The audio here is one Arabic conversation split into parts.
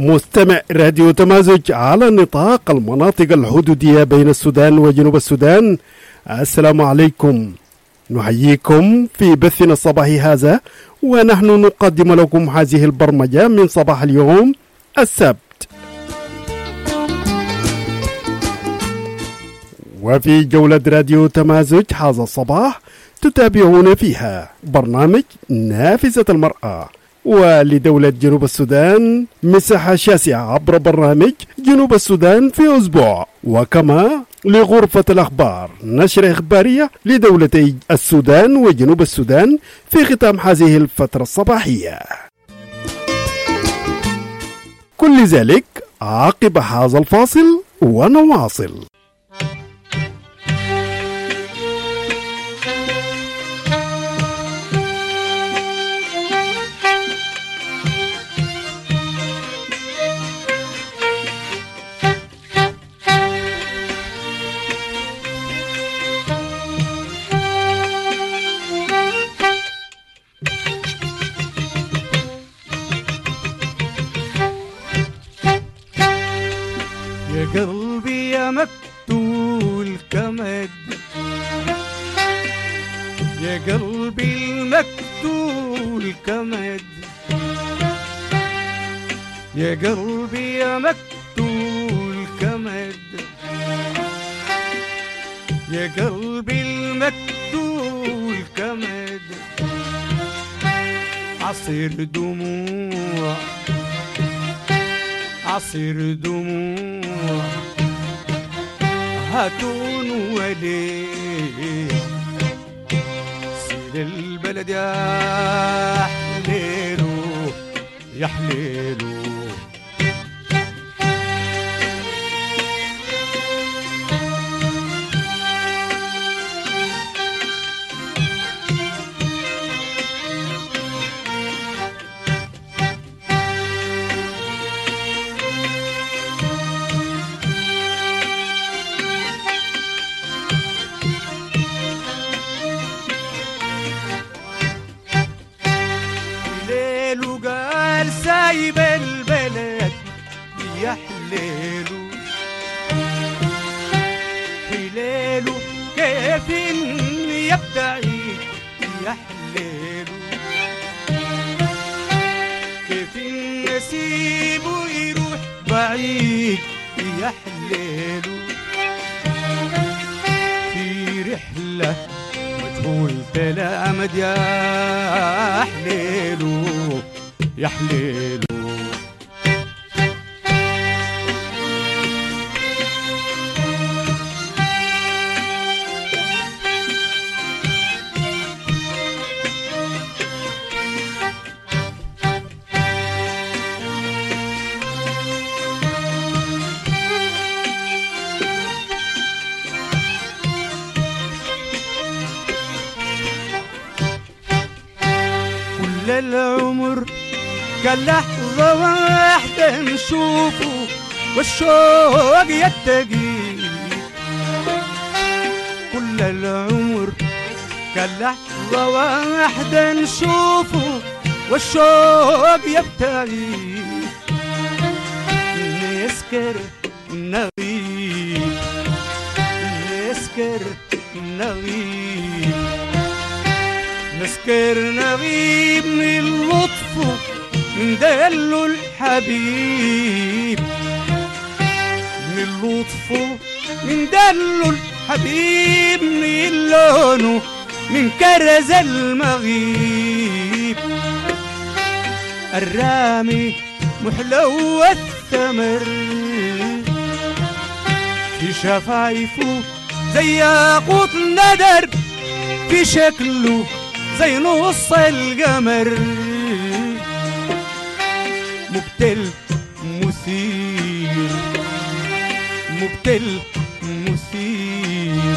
مستمع راديو تمازج على نطاق المناطق الحدودية بين السودان وجنوب السودان. السلام عليكم، نحييكم في بثنا الصباحي هذا، ونحن نقدم لكم هذه البرمجة من صباح اليوم السبت. وفي جولة راديو تمازج هذا الصباح تتابعون فيها برنامج نافذة المرأة، ولدولة جنوب السودان مساحة شاسعة عبر برنامج جنوب السودان في أسبوع، وكما لغرفة الأخبار نشرة إخبارية لدولتي السودان وجنوب السودان في ختام هذه الفترة الصباحية. كل ذلك عقب هذا الفاصل ونواصل. قلبي يا مقتول كمد، يا قلبي المقتول كمد، يا قلبي يا مقتول كمد، يا قلبي المقتول كمد، عصير دموع عصير دموع هاتون وليه سيل البلد يا حليلو يا حليلو. سايب البلد يا حليلو، حليلو كيف يبتعد يا حليلو، كيف نسيبه يروح بعيد يا حليلو، في رحلة مجهول بلا أمد يا حليلو يا حليلو. كل العمر كان لحظة واحدة نشوفه والشوق يتقي، كل العمر كان لحظة واحدة نشوفه والشوق يبتغي، نسكر نغيب نسكر نغيب نسكر نغيب من لطفه من دلو الحبيب، من لطفه من دلو الحبيب، من لونه من كرز المغيب، الرامي محلو الثمر في شفايفه زي ياقوت ندر، في شكله زي نص القمر، مبتل مثير مبتل مثير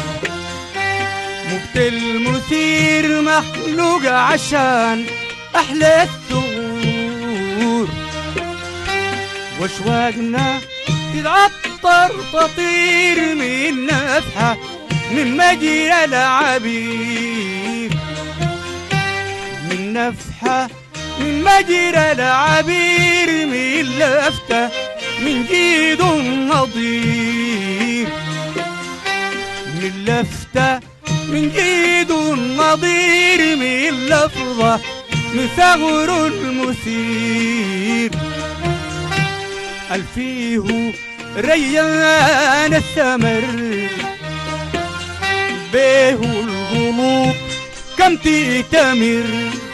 مبتل مثير، مخلوق عشان أحلى الثغور، واشواقنا تتعطر تطير من نفحة من مجرى العبير، من نفحة من مجرى العبير من لفتة من جيد النظير من لفتة من جيد النظير من لفظة من ثغر المثير الفيه ريان الثمر به القلوب كم تأتمر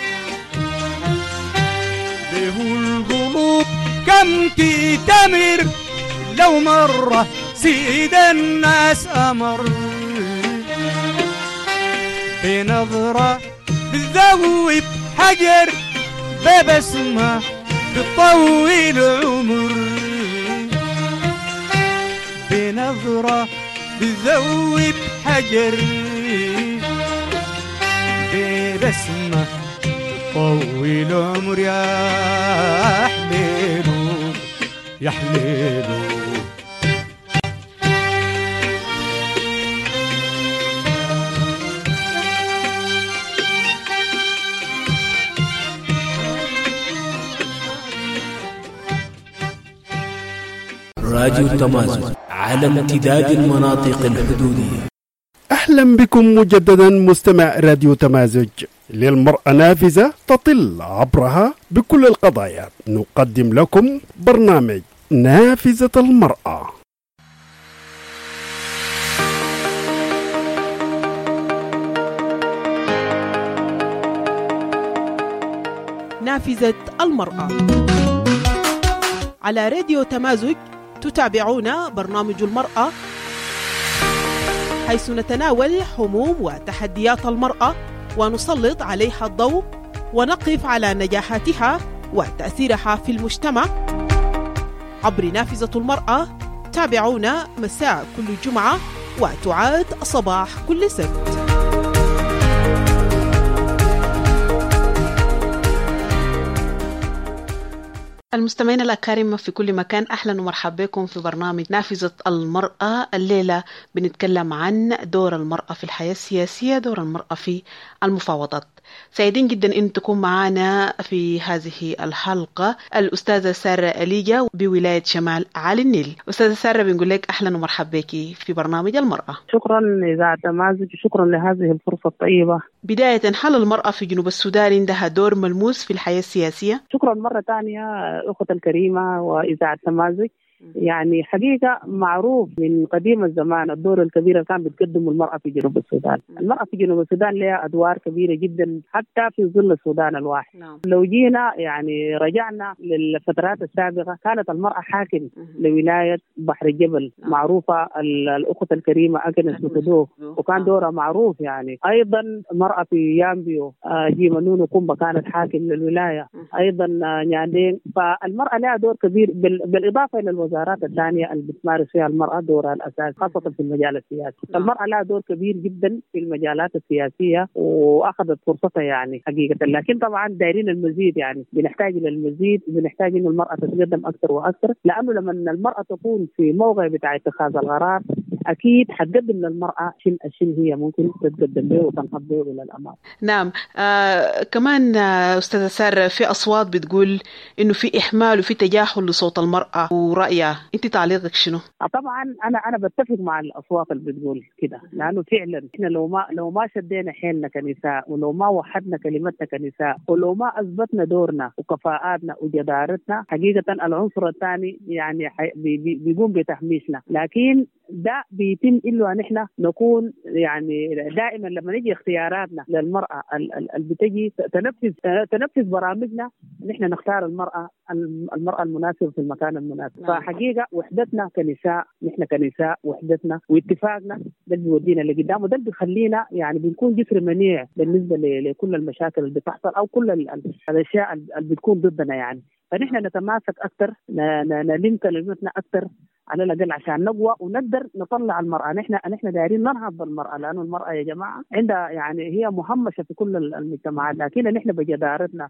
به القلوب كم تأتمر لو مر سيد الناس أمر بنظرة بالذوب حجر ببسمة بالطويل عمر بنظرة بالذوب حجر ببسمة بالطويل عمر يا حليلو يا حليلو. راديو تمازج على امتداد المناطق الحدودية. أهلا بكم مجددا مستمع راديو تمازج. للمرأة نافذة تطل عبرها بكل القضايا. نقدم لكم برنامج نافذة المرأة. نافذة المرأة على راديو تمازج. تتابعون برنامج المرأة، حيث نتناول هموم وتحديات المرأة ونسلط عليها الضوء ونقف على نجاحاتها وتأثيرها في المجتمع عبر نافذة المرأة. تابعونا مساء كل جمعة وتعاد صباح كل سبت. المستمعين الأكارم في كل مكان، أهلا ومرحبا بكم في برنامج نافذة المرأة. الليلة بنتكلم عن دور المرأة في الحياة السياسية، دور المرأة في المفاوضات. سعيدين جدا أن تكون معنا في هذه الحلقة الأستاذة سارة أليجا بولاية شمال علي النيل. أستاذة سارة، بنقول لك أهلا ومرحبا بك في برنامج المرأة. شكرا إذاعة تمازج، شكرا لهذه الفرصة الطيبة. بداية، هل المرأة في جنوب السودان عندها دور ملموس في الحياة السياسية؟ شكرا مرة ثانية أختي الكريمة وإذاعة تمازج. يعني حقيقة معروف من قديم الزمان الدور الكبير اللي كان بتقدمه المرأة في جنوب السودان. المرأة في جنوب السودان لها أدوار كبيرة جدا حتى في ظل السودان الواحد. لو جينا يعني رجعنا للفترات السابقة، كانت المرأة حاكم لولاية بحر الجبل معروفة الأخت الكريمة أجنس متدو، وكان دورها معروف. يعني أيضا المرأة في يامبيو جيمانونو كومبا كانت حاكم للولاية أيضا نياندين. فالمرأة لها دور كبير بالإضافة إلى الوزارات الثانية اللي بتمارس فيها المرأة دورها الأساسي خاصة في المجال السياسي. المرأة لها دور كبير جدا في المجالات السياسية وأخذت فرصتها يعني حقيقة. لكن طبعا دايرين المزيد، يعني بنحتاج للمزيد، بنحتاج إن المرأة تتقدم أكثر وأكثر، لأنه لما المرأة تكون في موقع بتاع اتخاذ القرار أكيد حتقدم للمرأة شيء هي ممكن تتقدم به وتنهض به إلى الأمام. نعم. كمان أستاذة سارة، في أصوات بتقول إنه في إحمال وفي تجاهل لصوت المرأة ورأيها، أنت تعليقك شنو؟ طبعا أنا بتفق مع الأصوات اللي بتقول كده، لأنه فعلا إحنا لو ما شدينا حيلنا كنساء، ولو ما وحدنا كلمتنا كنساء، ولو ما أثبتنا دورنا وكفاءاتنا وجدارتنا، حقيقة العنصر الثاني يعني بيقوم بتحميشنا. لكن ده بيتم إلا نحن نكون يعني دائما لما نجي اختياراتنا للمرأة اللي بتجي تنفذ برامجنا، نحن نختار المرأة المناسبة في المكان المناسب. فحقيقة وحدتنا كنساء، نحن كنساء وحدتنا واتفاقنا ده بيودينا لقدام، وده بيخلينا يعني بنكون جسر منيع بالنسبة لكل المشاكل اللي بتحصل أو كل الأشياء اللي بتكون ضدنا. يعني فنحن نتماسك أكثر، نلم كلمتنا أكثر على الأقل عشان نقوى ونقدر نطلع المرأة. نحن دايرين ننهض بالمرأة، لأنه المرأة يا جماعة عندها يعني هي مهمشة في كل المجتمعات، لكن نحن بجدارتنا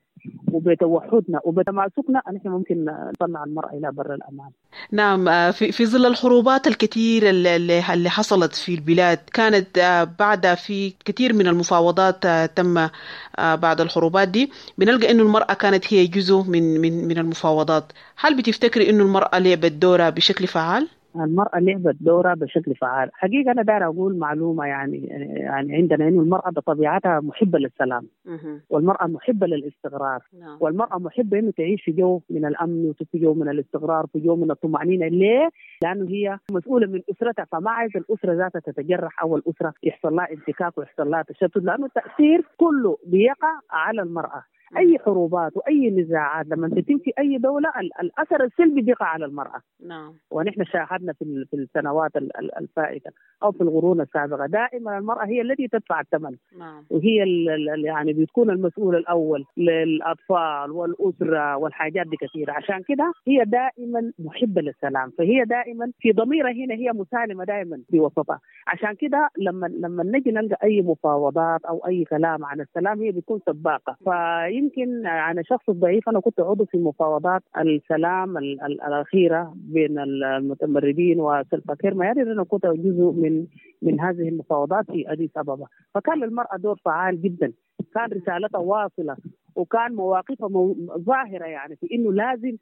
وبتوحدنا وبتماسكنا نحن ممكن نطلع المرأة إلى بر الأمان. نعم، في ظل الحروبات الكثير اللي حصلت في البلاد، كانت بعد في كثير من المفاوضات تم بعد الحروبات دي، بنلقى إنه المرأة كانت هي جزء من المفاوضات. هل بتفتكري إنه المرأة لعبت دورها بشكل فعال؟ المرأة لعبت دورها بشكل فعال. حقيقة أنا داير أقول معلومة يعني عندنا إنه المرأة بطبيعتها محبة للسلام، والمرأة محبة للاستقرار، والمرأة محبة إنه تعيش في جو من الأمن وفي جو من الاستقرار، في جو من الطمأنينة. ليه؟ لأنه هي مسؤولة من أسرتها، فما عايز الأسرة ذاتها تتجرح أو الأسرة يحصل لها انتكاك ويحصل لها تشتت، لأنه التأثير كله بيقع على المرأة. أي حروبات وأي نزاعات لما تتم في أي دولة الأثر السلبي بيقع على المرأة. نعم. ونحن شاهدنا في السنوات الفائتة أو في القرون السابقة دائما المرأة هي التي تدفع الثمن. نعم. وهي يعني بتكون المسؤول الأول للأطفال والأسرة والحاجات دي كثيرة. عشان كده هي دائما محبة للسلام، فهي دائما في ضميرها هنا هي مسالمة دائما بوسطها. عشان كده لما نجي نلقى أي مفاوضات أو أي كلام عن السلام هي بتكون سباقة. يمكن أنا شخص ضعيف، أنا كنت عضو في مفاوضات السلام الأخيرة بين المتمردين وسلفا كير مياريت. أنا كنت جزء من هذه المفاوضات في أديس أبابا، فكان للمرأة دور فعال جدا، كان رسالتها واصلة وكان مواقفها ظاهرة، يعني في إنه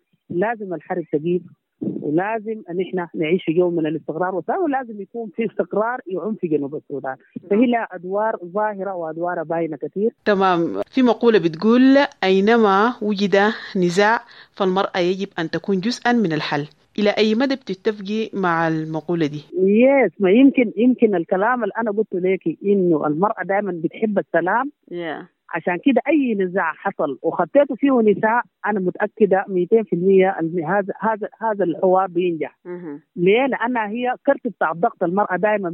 لازم الحرب تجيب، ولازم ان احنا نعيش في جو من الاستقرار، ولازم يكون في استقرار يعم في جنوب السودان. فهي لها ادوار ظاهره وادوار باينه كثير. تمام. في مقوله بتقول اينما وجد نزاع فالمراه يجب ان تكون جزءا من الحل. الى اي مدى بتتفقي مع المقوله دي؟ ما يمكن الكلام اللي انا قلت لك انه المراه دائما بتحب السلام. عشان كده أي نزاع حصل وخطيته فيه نساء أنا متأكدة 200% أن هذا الحوار بينجح. ليه؟ لأنها هي كرت بتاع الضغط. المرأة دائما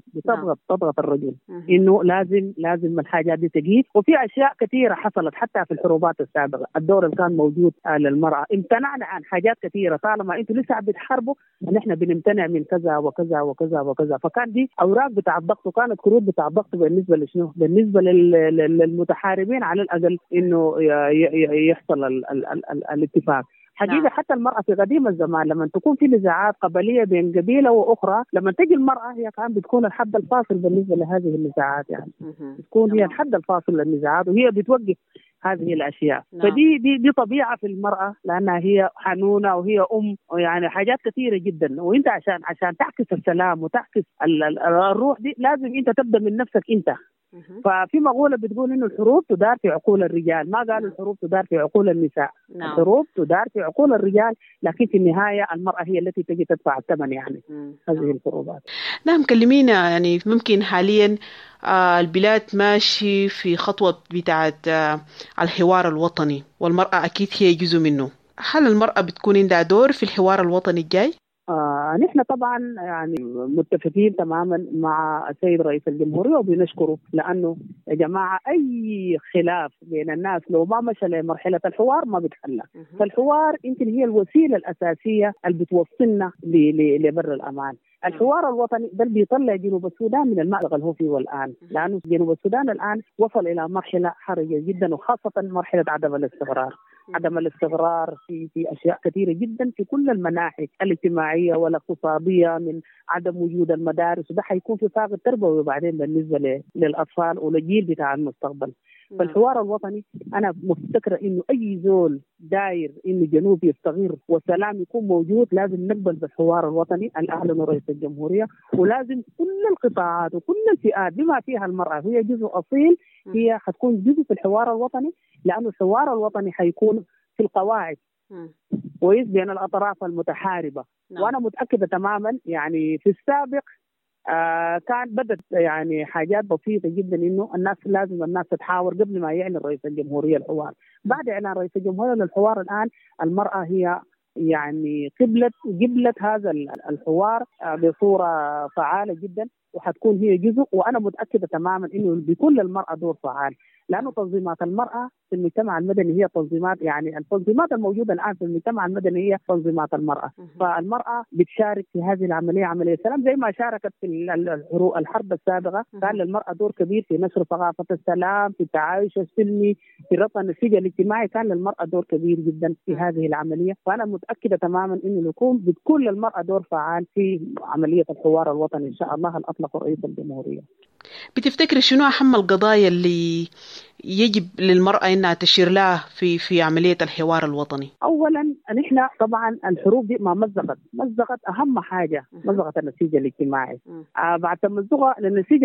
بتضغط الرجل إنه لازم الحاجات دي تجيب. وفي أشياء كثيرة حصلت حتى في الحروبات السابقة، الدور اللي كان موجود للمرأة امتنعنا عن حاجات كثيرة. طالما أنتوا لسه بتحاربوا نحن بنمتنع من كذا وكذا وكذا وكذا. فكان دي أوراق بتاع الضغط وكانت كروت بتاع الضغط بالنسبة لشنو؟ بالنسبة للمتحاربين على الأقل إنه يحصل الاتفاق. حقيقة حتى المرأة في قديم الزمان لما تكون في نزاعات قبلية بين قبيلة وأخرى، لما تجي المرأة هي كان بتكون الحد الفاصل بالنسبة لهذه النزاعات، يعني بتكون هي الحد الفاصل للنزاعات وهي بتوقف هذه الأشياء. فدي دي طبيعة في المرأة، لأنها هي حنونة وهي يعني حاجات كثيرة جدا. وإنت عشان تعكس السلام وتعكس الروح دي لازم أنت تبدأ من نفسك أنت. ففي مقولة بتقول إنه الحروب تدار في عقول الرجال، ما قالوا الحروب تدار في عقول النساء. الحروب تدار في عقول الرجال، لكن في النهاية المرأة هي التي تجي تدفع الثمن يعني هذه الحروبات. نعم، كلمينا. يعني ممكن حاليا البلاد ماشي في خطوة بتاعت الحوار الوطني، والمرأة أكيد هي جزء منه. هل المرأة بتكون عندها دور في الحوار الوطني الجاي؟ نحن طبعا يعني متفقين تماما مع السيد رئيس الجمهورية وبنشكره، لأنه يا جماعة أي خلاف بين الناس لو ما مشى لمرحلة الحوار ما بتحل. فالحوار يمكن هي الوسيلة الأساسية اللي بتوصلنا لبر الأمان. الحوار الوطني ده بيطلع جنوب السودان من المأزق اللي هو فيه الآن، لأنه جنوب السودان الآن وصل إلى مرحلة حرجة جدا، وخاصة مرحلة عدم الاستقرار في أشياء كثيرة جدا في كل المناحي الاجتماعية والاقتصادية، من عدم وجود المدارس، وده حيكون في فاقد تربوي بعدين بالنسبة للأطفال وللجيل بتاع المستقبل. فالحوار الوطني أنا مفتكرة إنه أي زول داير إنه جنوب يستقر والسلام يكون موجود لازم نقبل بالحوار الوطني الأعلن رئيس الجمهورية، ولازم كل القطاعات وكل الفئات بما فيها المرأة هي جزء أصيل، هي حتكون جزء في الحوار الوطني، لأنه الحوار الوطني حيكون في القواعد كويس بين الأطراف المتحاربة. وأنا متأكدة تماما يعني في السابق كان بدت يعني حاجات بسيطة جدا إنه الناس تتحاور قبل ما يعلن رئيس الجمهورية الحوار. بعد إعلان رئيس الجمهورية للحوار الآن المرأة هي يعني قبلت هذا الحوار بصورة فعالة جدا، وحتكون هي جزء. وأنا متأكدة تماما إنه بيكون للمرأة دور فعال، لأنه تنظيمات المرأة في المجتمع المدني هي تنظيمات، يعني التنظيمات الموجودة الآن في المجتمع المدني هي تنظيمات المرأة. فالمرأة بتشارك في هذه العملية، عملية السلام، زي ما شاركت في الحرب السابقة. كان للمرأة دور كبير في نشر ثقافة السلام، في التعايش السلمي، في رفع النسيج الاجتماعي. كان للمرأة دور كبير جدا في هذه العملية. فأنا متأكدة تماما إنه بتكون للمرأة دور فعال في عملية الحوار الوطني إن شاء الله الأطلق رئيس الجمهورية. بتفتكر شنو أهم القضايا اللي يجب للمرأة إنها تشير لها في عملية الحوار الوطني؟ أولا نحن طبعا الحروب دي ما مزقت أهم حاجة، مزقت النسيج الاجتماعي. بعد تمزقها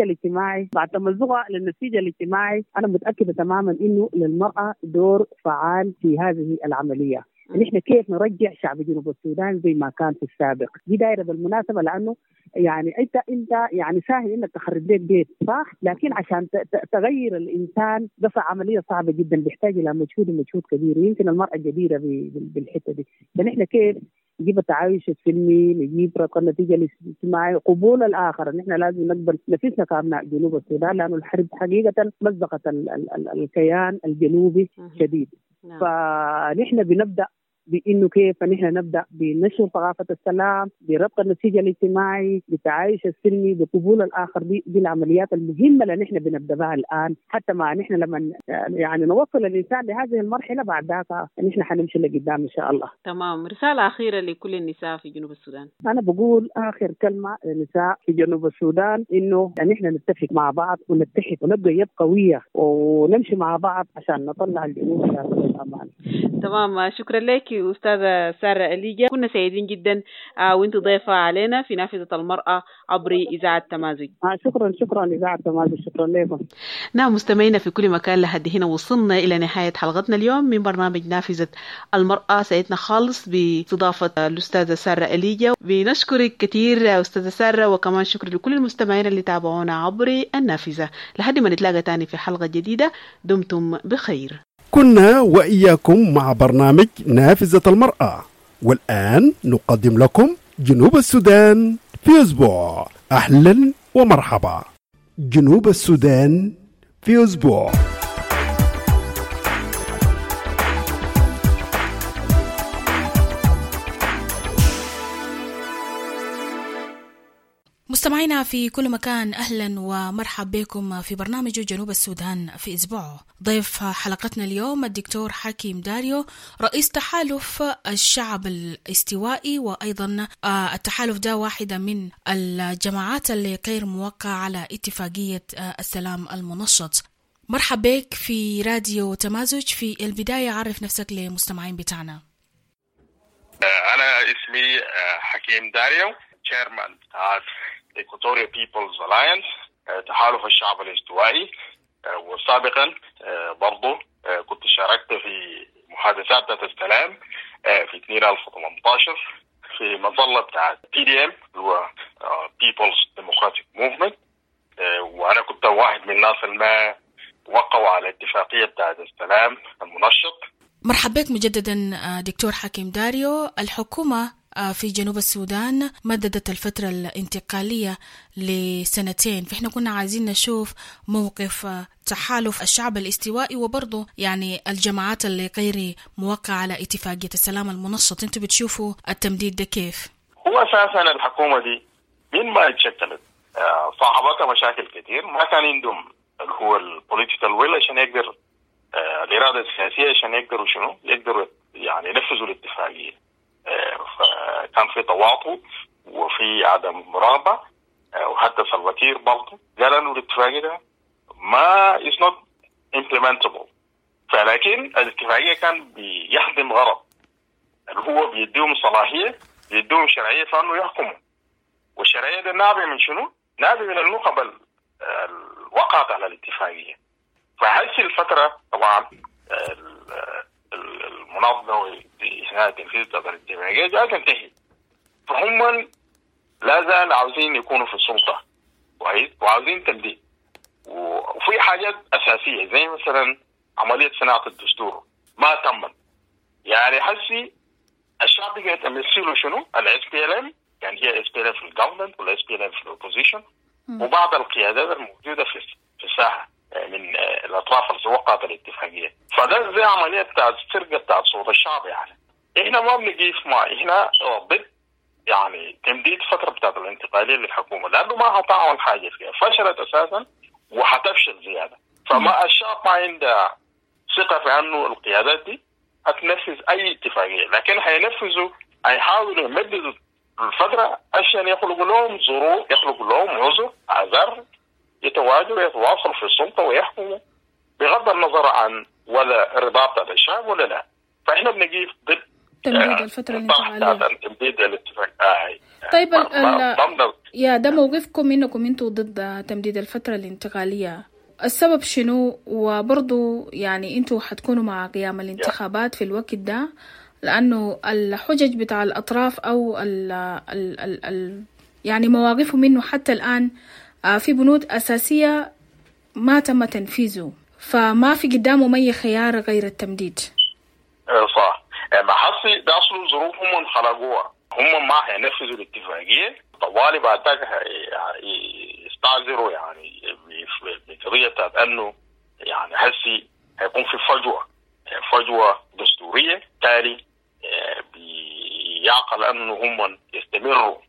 للنسيج الاجتماعي أنا متأكدة تماما إنه للمرأة دور فعال في هذه العملية. نحن كيف نرجع شعب جنوب السودان زي ما كان في السابق. دي دايرة بالمناسبة، لأنه يعني أنت يعني سهل إنك تخرب لك بيت صح، لكن عشان تغير الإنسان ده عملية صعبة جدا، بيحتاج إلى مجهود كبير. يمكن المرأة جديرة بالحتة دي. فنحن كيف نجيب التعايش السلمي، نجيب رفع النتيجة الاجتماعي، قبول الآخر. نحن لازم نقبل نفسنا كأبناء جنوب السودان، لأنه الحرب حقيقة مزقت الكيان الجنوبي شديد. فنحن بنبدأ بإنه كيف نحن نبدأ بنشر ثقافة السلام، بربط النسيج الاجتماعي، بالتعايش السلمي، بقبول الآخر. دي العمليات المهمة اللي نحن بنبدأ بها الآن، حتى ما نحن لما يعني نوصل الإنسان لهذه المرحلة بعد ذاك نحن حنمشي لقدام إن شاء الله. تمام. رسالة أخيرة لكل النساء في جنوب السودان. أنا بقول آخر كلمة للنساء في جنوب السودان إنه نحن نتفق مع بعض ونتحد ونبقى يد قوية ونمشي مع بعض عشان نطلع الجنوب إلى الأمان. تمام. شكرا لك أستاذة سارة أليجا، كنا سعيدين جدا وانت ضيفة علينا في نافذة المرأة عبر إذاعة تمازج. شكرا إذاعة تمازج، شكرا لكم. نعم مستمعينا في كل مكان، لحد هنا وصلنا إلى نهاية حلقتنا اليوم من برنامج نافذة المرأة. سعيدنا خالص باستضافة الأستاذة سارة أليجا. بنشكرك كثير أستاذة سارة، وكمان شكر لكل المستمعين اللي تابعونا عبر النافذة. لحد ما نتلاقى تاني في حلقة جديدة، دمتم بخير. كنا وإياكم مع برنامج نافذة المرأة، والآن نقدم لكم جنوب السودان في أسبوع. أهلا ومرحبا. جنوب السودان في أسبوع. مستمعينا في كل مكان، أهلا ومرحبا بكم في برنامج جنوب السودان في أسبوع. ضيف حلقتنا اليوم الدكتور حكيم داريو، رئيس تحالف الشعب الاستوائي، وأيضا التحالف ده واحدة من الجماعات اللي غير موقعة على اتفاقية السلام المنشط. مرحبا بك في راديو تمازج. في البداية عرف نفسك لمستمعين بتاعنا. أنا اسمي حكيم داريو، chairman بتاع Equatorial People's Alliance، تحالف الشعب الاستوائي. وسابقا برضو كنت شاركت في محادثات ذات السلام في 2018 في مظلة بتاع PDM اللي هو People's Democratic Movement، وأنا كنت واحد من الناس اللي وقعوا على اتفاقية بتاع السلام المنشط. مرحبا بك مجددا دكتور حكيم داريو. الحكومة في جنوب السودان مددت الفترة الانتقالية لسنتين، فإحنا كنا عايزين نشوف موقف تحالف الشعب الاستوائي وبرضه يعني الجماعات اللي غير موقعة على اتفاقية السلام المنشط. انتوا بتشوفوا التمديد ده كيف؟ هو أساسا الحكومة دي من ما اتشكلت صاحبتها مشاكل كتير، ما كان عندهم اللي هو البوليتيكال ويل عشان يقدر الإرادة السياسية عشان يقدروا يعني ينفذوا الاتفاقية. فكان في تواطؤ وفي عدم مراقبة، وحتى سلفاكير برضه قال انه الاتفاقية ده ما is not implementable. فلكن الاتفاقية كان بيخدم غرض اللي هو بيديهم صلاحية، بيديهم شرعية فانه يحكموا، والشرعية ده نابع من شنو؟ نابع من النخب وقعت على الاتفاقية. فهذه الفترة طبعا المنظمة هنا تنفيذ الاتفاقية جاءت تنتهي، فهم لا زال عاوزين يكونوا في السلطة كويس وعاوزين تمديد. وفي حاجات أساسية زي مثلا عملية صناعة الدستور ما تمت. يعني حسي الشعب بقى يتمثله شنو؟ ال SPLM، يعني هي SPLM في الجوفرمنت ولا SPLM في الأوبوزيشن، وبعض القيادات الموجودة في الساحة من الأطراف اللي وقعت الاتفاقية. فده زي عملية بتاعت سرقة بتاعت صوت الشعب. يعني إحنا ما بنقيف إحنا ضد يعني تمديد فترة بتاعت الانتقالية للحكومة، لأنه ما هتعمل حاجة فيها، فشلت أساسا وهتفشل زيادة. فما الشعب ما عنده ثقة في أنه القيادات دي هتنفذ أي اتفاقية، لكن هيحاولوا يمددوا الفترة عشان يخلقوا لهم ظروف، يخلقوا لهم عذر يتواجدوا يتواصلوا في السلطة ويحكموا بغض النظر عن ولا رضا بتاع الشعب ولا لا. فإحنا بنجيب ضد تمديد الفترة الانتقالية. تمديد الاتفاق. طيب يا ده موقفكم إنكم أنتوا ضد تمديد الفترة الانتقالية، السبب شنو؟ وبرضو يعني أنتوا حتكونوا مع قيام الانتخابات في الوقت ده، لأنه الحجج بتاع الأطراف أو يعني مواقفهم منه حتى الآن في بنود أساسية ما تم تنفيذه، فما في قدامه أي خيار غير التمديد. صح. ما حصي ده أصل ظروف هم خلقوها، هم ما هينفذوا الاتفاقية طوالي بعد ذلك يستعذروا يعني بقضية بتاعت أنه يعني حسي هيكون في فجوة دستورية، تالي بيعقل أنه هم يستمروا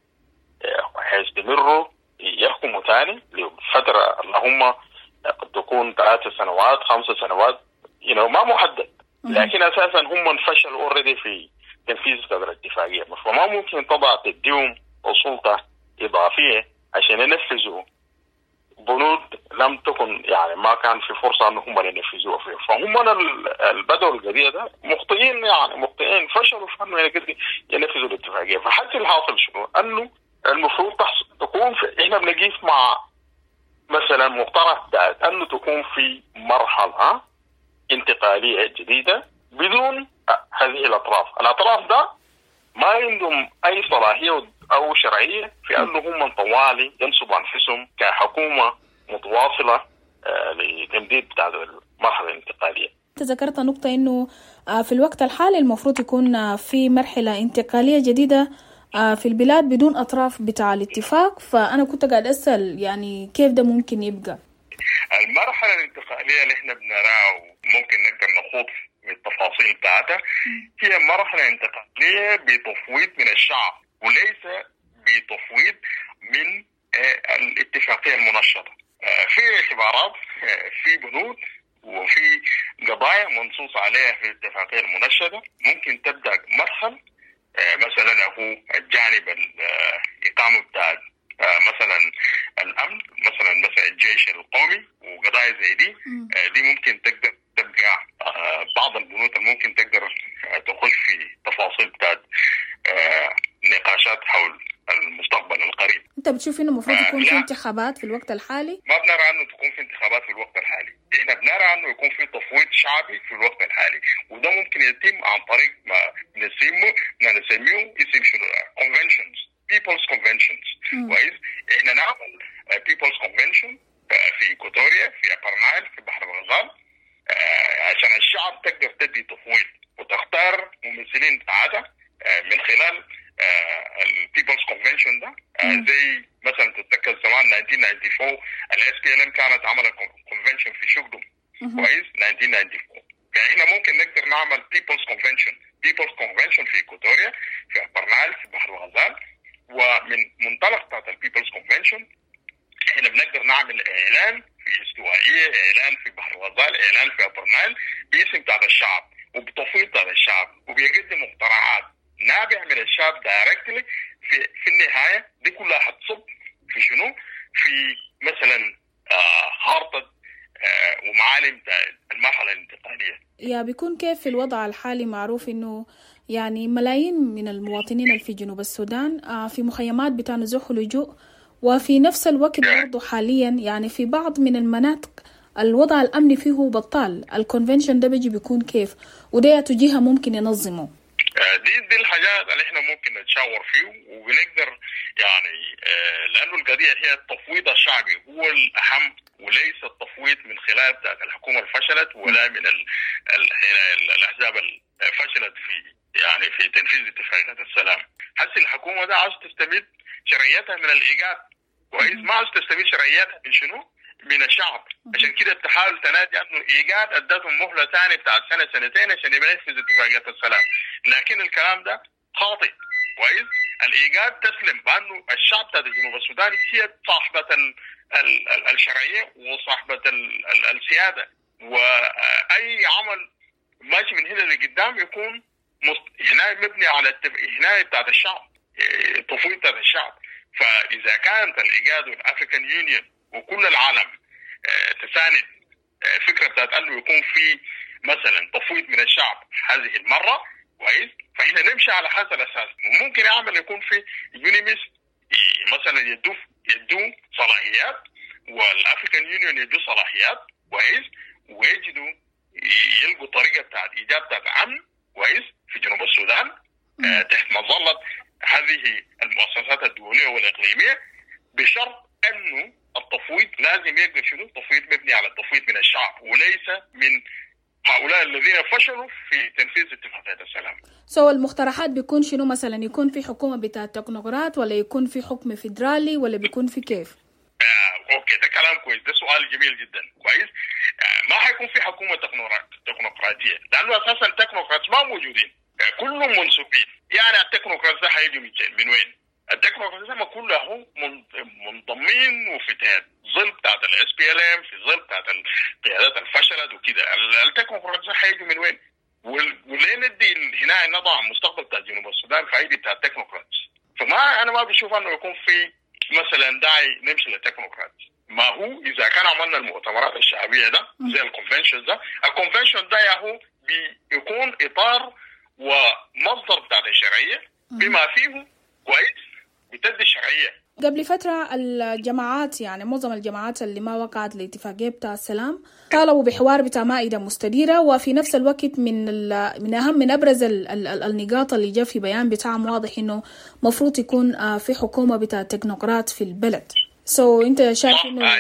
يحكموا تاني لفترة اللهم قد تكون 3 سنوات 5 سنوات ما محدد، لكن أساسا هم انفشلوا أوريدي في تنفيذ هذه الاتفاقية. فما ممكن طبعا تديهم سلطة إضافية عشان ينفذوا بنود لم تكن يعني ما كان في فرصة أن هم ينفذوها فيه. فهم البدو القضية ده مخطئين فشلوا في أنه ينفذوا الاتفاقية. فحتى الحاصل شنو؟ أنه المفروض تكون إحنا بنقيس مع مثلا مقترح أنه تكون في مرحلة انتقالية جديدة بدون هذه الأطراف ده ما عندهم أي صلاحية أو شرعية في أنهم طوالي ينصبوا أنفسهم كحكومة متواصلة لتمديد بتاع المرحلة الانتقالية. تذكرت نقطة إنه في الوقت الحالي المفروض يكون في مرحلة انتقالية جديدة في البلاد بدون أطراف بتاع الاتفاق، فأنا كنت قاعد أسأل يعني كيف ده ممكن يبقى؟ المرحلة الانتقالية اللي احنا بنراها وممكن نقدر نخوض التفاصيل بتاعتها هي مرحلة انتقالية بتفويض من الشعب وليس بتفويض من الاتفاقية المنشطة. في اعتبارات، في بنود وفي قضايا منصوص عليها في الاتفاقية المنشطة ممكن تبدأ مرحلة مثلا هو الجانب الإقامة بتاع مثلا الأمن، مثلا الجيش القومي وقضايا زي دي ممكن تقدر تبقى بعض البنود ممكن تقدر تخش في تفاصيل بتاعت نقاشات حول المستقبل القريب. انت بتشوف انه المفروض يكون في انتخابات في الوقت الحالي؟ ما بنرى انه تكون في انتخابات في الوقت الحالي، احنا بنرى انه يكون في تفويض شعبي في الوقت الحالي، وده ممكن يتم عن طريق ما نسميه اسم شنو conventions people's conventions. كويس، احنا نعمل people's convention في إيكواتوريا في أبرنايل في بحر الغزال عشان الشعب تقدر تدي تفويض وتختار ممثلين بتاعتها من خلال البيبلز كونفنشن ده. زي مثلا تتذكر زمان 1994 SPLM كانت عملت كونفنشن في شقدم. كويس 1994. فاحنا ممكن نقدر نعمل بيبلز كونفنشن في إيكواتوريا في أبرنايل في بحر الغزال، ومن منطلق بتاعت البيبلز كونفنشن احنا بنقدر نعمل اعلان في استوائية، اعلان في بحر الغزال، اعلان في أبرنايل باسم بتاع الشعب وبتفويض بتاع الشعب، وبيقدم مقترحات نابع من الشعب دايركتلي. في النهاية دي كلها حتصب في شنو؟ في مثلا خارطة ومعالم المرحلة الانتقالية. يا بيكون كيف في الوضع الحالي؟ معروف انه يعني ملايين من المواطنين اللي في جنوب السودان في مخيمات بتاع نزوح ولجوء، وفي نفس الوقت برضو حاليا يعني في بعض من المناطق الوضع الأمني فيه بطال. الكونفنشن ده بيجي بيكون كيف؟ وده جهة ممكن ينظمه؟ دي الحاجات اللي احنا ممكن نتشاور فيه وبنقدر يعني لأنه القضية هي التفويض الشعبي هو الأهم، وليس التفويض من خلال ذات الحكومة الفشلت ولا من الأحزاب الفشلت في تنفيذ اتفاقيات السلام. حسي الحكومة ده عاوز تستمد شرعيتها من الإيجاد كويس، ما عاوز تستفيد شرعياتها من شنو؟ من الشعب. عشان كده تحاول تنادي انه ايجاد ادتهم مهله ثانيه بتاعت سنه سنتين عشان ينفذ اتفاقيات السلام، لكن الكلام ده خاطئ. كويس، الايجاد تسلم بانه الشعب بتاع جنوب السودان هي صاحبه الشرعيه وصاحبه السياده، واي عمل ماشي من هنا لقدام يكون هنا مبني على هنا بتاعت الشعب، تفويض بتاعت الشعب. فاذا كانت الايجاد والافريكان يونيون وكل العالم تساند فكره بتاعت انه يكون في مثلا تفويض من الشعب هذه المره، كويس، فاحنا نمشي على هذا الاساس. وممكن يعمل يكون في يونيمس مثلا يدوا صلاحيات والافريكان يونيون يدوا صلاحيات، كويس، ويجدوا يلقوا طريقه بتاعت ايجاد بتاعت امن، كويس، في جنوب السودان تحت مظله هذه المؤسسات الدوليه والاقليميه، بشرط انه التفويض لازم يبقى شنو؟ تفويض مبني على التفويض من الشعب وليس من هؤلاء الذين فشلوا في تنفيذ اتفاقية السلام. المقترحات بيكون شنو مثلا؟ يكون في حكومة بتاع تكنوقراط ولا يكون في حكم فيدرالي ولا بيكون في كيف؟ اوكي، ده كلام كويس، ده سؤال جميل جدا. كويس، ما حيكون في حكومة تكنوقراطية لأنه أساسا التكنوقراط ما موجودين، كلهم منسوبين. يعني التكنوقراط ده حيجوا من وين؟ التكنوقراط ما كلهم منضمين وفي ظل بتاعت الاس بي ال ام، في ظل بتاعت القيادات الفشلت وكده. التكنوقراط ده حيجوا من وين؟ وليه ندي هنا نضع مستقبل بتاع جنوب السودان في ايدي بتاع التكنوقراط؟ فما انا ما بشوف انه يكون في مثلا داعي نمشي للتكنوقراط. ما هو اذا كان عملنا المؤتمرات الشعبيه ده زي الكونفنشن ده، الكونفنشن ده ياهو بيكون اطار ومصدر بتاعت الشرعيه بما فيه، كويس، بتدي الشرعيه. قبل فترة الجماعات، يعني معظم الجماعات اللي ما وقعت الاتفاقية بتاع السلام، طالبوا بحوار بتاع مائدة مستديرة، وفي نفس الوقت من أبرز النقاط اللي جاء في بيان بتاعهم واضح إنه مفروض يكون في حكومة بتاع تكنوقراط في البلد. أنت شايف إنه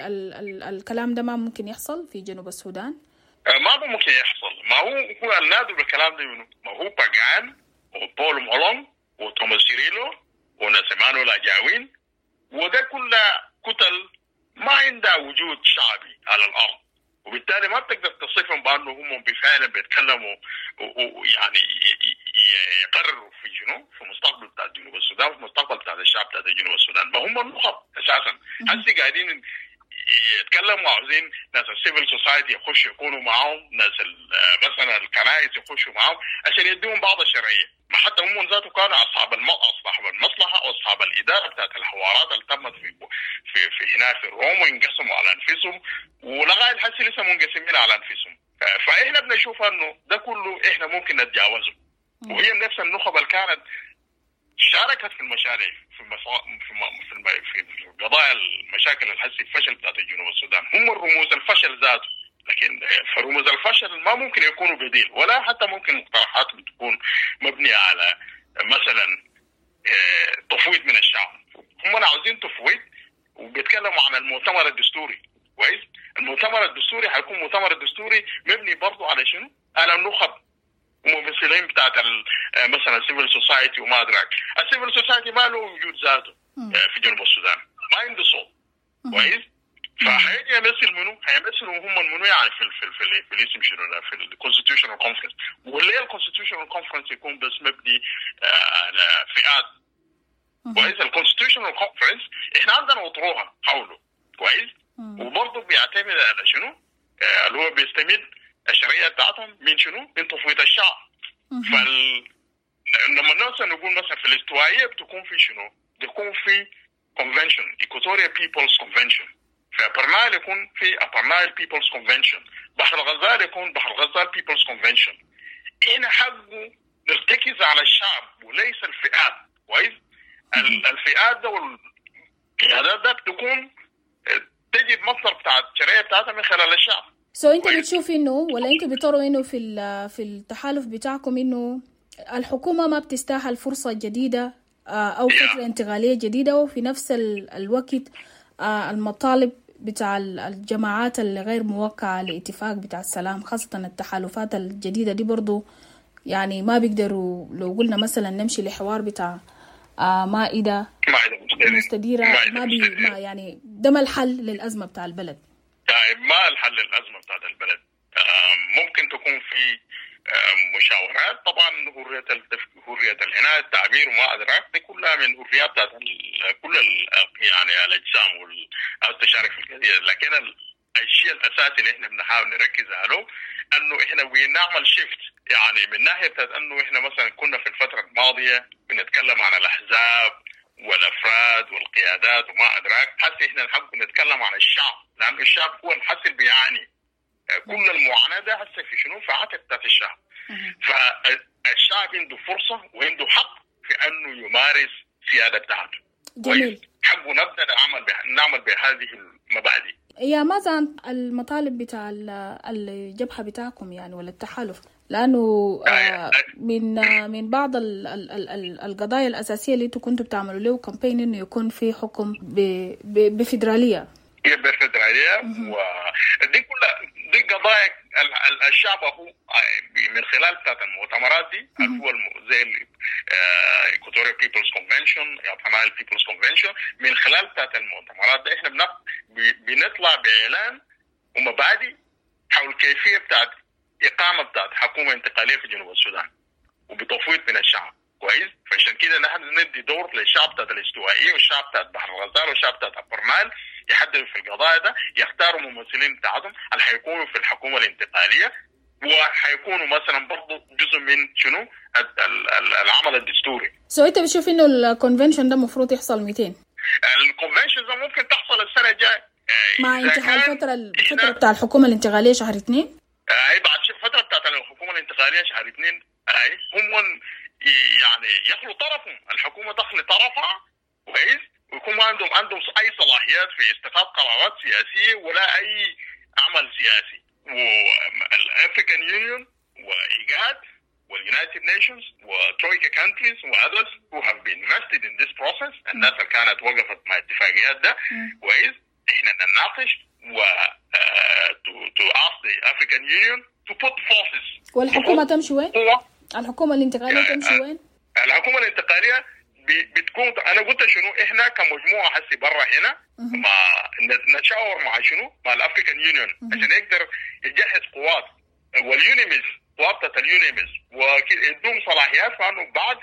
الكلام ده ما ممكن يحصل في جنوب السودان؟ ما ممكن يحصل. ما هو النادي بالكلام ده منه؟ ما هو باقان وبول مولون وتوماس سيريلو ونسيمانو لاجاوين، وده كلها كتل ما عندها وجود شعبي على الارض، وبالتالي ما بتقدر تصفهم بانه هم بفعل بيتكلموا ويعني يقرروا في شنو؟ في مستقبل بتاع جنوب السودان وفي مستقبل بتاع الشعب بتاع جنوب السودان. ما هم النخب اساسا هسه قاعدين يتكلموا، عاوزين ناس السيفل سوسايتي يخشوا يكونوا معاهم، ناس مثلا الكنائس يخشوا معاهم عشان يديهم بعض الشرعيه. ما حتى هم ذاته كانوا اصحاب المصلحه واصحاب الاداره بتاعت الحوارات اللي تمت في هنا في روما، وينقسموا على انفسهم، ولغايه الحين لسه منقسمين على انفسهم. فاحنا بنشوف انه ده كله احنا ممكن نتجاوزه. وهي نفس النخب اللي كانت شاركت في المشاريع في قضايا المشاكل الحسي الفشل بتاعت جنوب السودان، هم الرموز الفشل ذاته. لكن فرموز الفشل ما ممكن يكونوا بديل، ولا حتى ممكن مقترحات تكون مبنية على مثلا تفويض من الشعب. هم عاوزين تفويض، وبيتكلموا عن المؤتمر الدستوري. كويس، المؤتمر الدستوري حيكون مؤتمر دستوري مبني برضو على شنو؟ على النخب وممثلين بتاعت مثلا السيفل سوسايتي وما ادراك. السيفل سوسايتي ما له وجود ذاته في جنوب السودان، ما عنده صوت. كويس، فهيجي يمثل منو؟ هيمثلوا هم منو يعني في الاسم شنو في الكونستيتيوشنال كونفرنس. وليه الكونستيتيوشنال كونفرنس يكون بس مبني على فئات؟ كويس، الكونستيتيوشنال كونفرنس احنا عندنا اطروحه حوله، كويس، وبرضه بيعتمد على شنو؟ اللي هو بيستمد الشرعيه بتاعتهم من شنو؟ من تفويض الشعب. لما الناس نقول مثلا في الاستوائيه بتكون في شنو؟ بتكون في convention Equatorial People's Convention. في أبرنايل يكون في أبرنايل People's Convention. بحر الغزال يكون بحر الغزال People's Convention. هنا حقه نرتكز على الشعب وليس الفئات. كويس، الفئات ده والقيادات ده تكون تجد مصدر بتاع الشرعيه بتاعتها من خلال الشعب. انت بتشوف انه ولا انت بتروا انه في التحالف بتاعكم انه الحكومه ما بتستاهل فرصه جديده او فتره انتقاليه جديده، وفي نفس الوقت المطالب بتاع الجماعات اللي غير موقعه لاتفاق بتاع السلام، خاصه التحالفات الجديده دي برضو يعني ما بيقدروا. لو قلنا مثلا نمشي لحوار بتاع مائده مستديرة ما يعني ده ما الحل للأزمة بتاع البلد. طيب ما الحل للأزمة بتاع البلد؟ ممكن تكون في مشاورات، طبعا حرية الهناء التعبير وما أدراك، دي كلها من حريات كل يعني الأجسام والتشارك في القضية. لكن الشيء الأساسي اللي احنا بنحاول نركز عليه انه احنا بنعمل شيفت، يعني من ناحية انه احنا مثلا كنا في الفترة الماضية بنتكلم عن الأحزاب والأفراد والقيادات وما أدراك، هسه احنا نحب نتكلم عن الشعب، لأن الشعب هو الحس بيعاني كل المعاناة ده هسه في شنو؟ في عاتق بتاعت الشعب. فالشعب عنده فرصة وعنده حق في انه يمارس سيادة بتاعته. جميل. حقه نبدأ نعمل بهذه المبادئ. يا ماذا عن المطالب بتاع الجبهة بتاعكم يعني ولا التحالف؟ لأنه من بعض القضايا الأساسية اللي كنتوا بتعملوا له كامبين إنه يكون في حكم بفيدرالية. بفيدرالية، ودي كلها دي قضايا الشعب هو من خلال بتاعت المؤتمرات دي هو زي Equatorial People's Convention يا Tamil People's Convention. من خلال بتاعت المؤتمرات دي احنا بنطلع بإعلان ومبادئ حول كيفية بتاعت إقامة بتاعت حكومة انتقالية في جنوب السودان وبتفويض من الشعب. كويس. فعشان كده نحن ندي دور للشعب بتاعت الاستوائية والشعب بتاعت بحر الغزال والشعب بتاعت أبرنال يحددوا في القضايا ده، يختاروا ممثلين بتاعهم اللي حيكونوا في الحكومة الانتقالية، وحيكونوا مثلا برضو جزء من شنو العمل الدستوري. انت بتشوف انه الكونفنشن ده المفروض يحصل 200؟ الكونفنشن ده ممكن تحصل السنة الجاية مع انتهاء الفترة بتاع الحكومة الانتقالية شهر 2. بعد الفترة بتاعت الحكومة الانتقالية شهر 2 هم يعني يخلوا طرفهم، الحكومة تخلي طرفها كويس، ويكون ما عندهم اي صلاحيات في اتخاذ قرارات سياسيه ولا اي عمل سياسي. والافريكان يونيون وايجاد واليونايتد نيشنز وترويكا كانتريز واذرز who have been invested in this process، الناس اللي كانت وقفت مع الاتفاقيات ده كويس، احنا نناقش و to ask the African Union to put forces. والحكومة تمشي وين؟ الحكومة الانتقالية تمشي وين؟ الحكومة الانتقالية بتكون، انا قلت شنو، احنا كمجموعه هسي برا هنا ما نتشاور مع شنو مع الافريكان يونيون عشان يقدر يجهز قوات واليونيميز، قوات بتاعت اليونيميز، ويدوم صلاحيات فانه بعد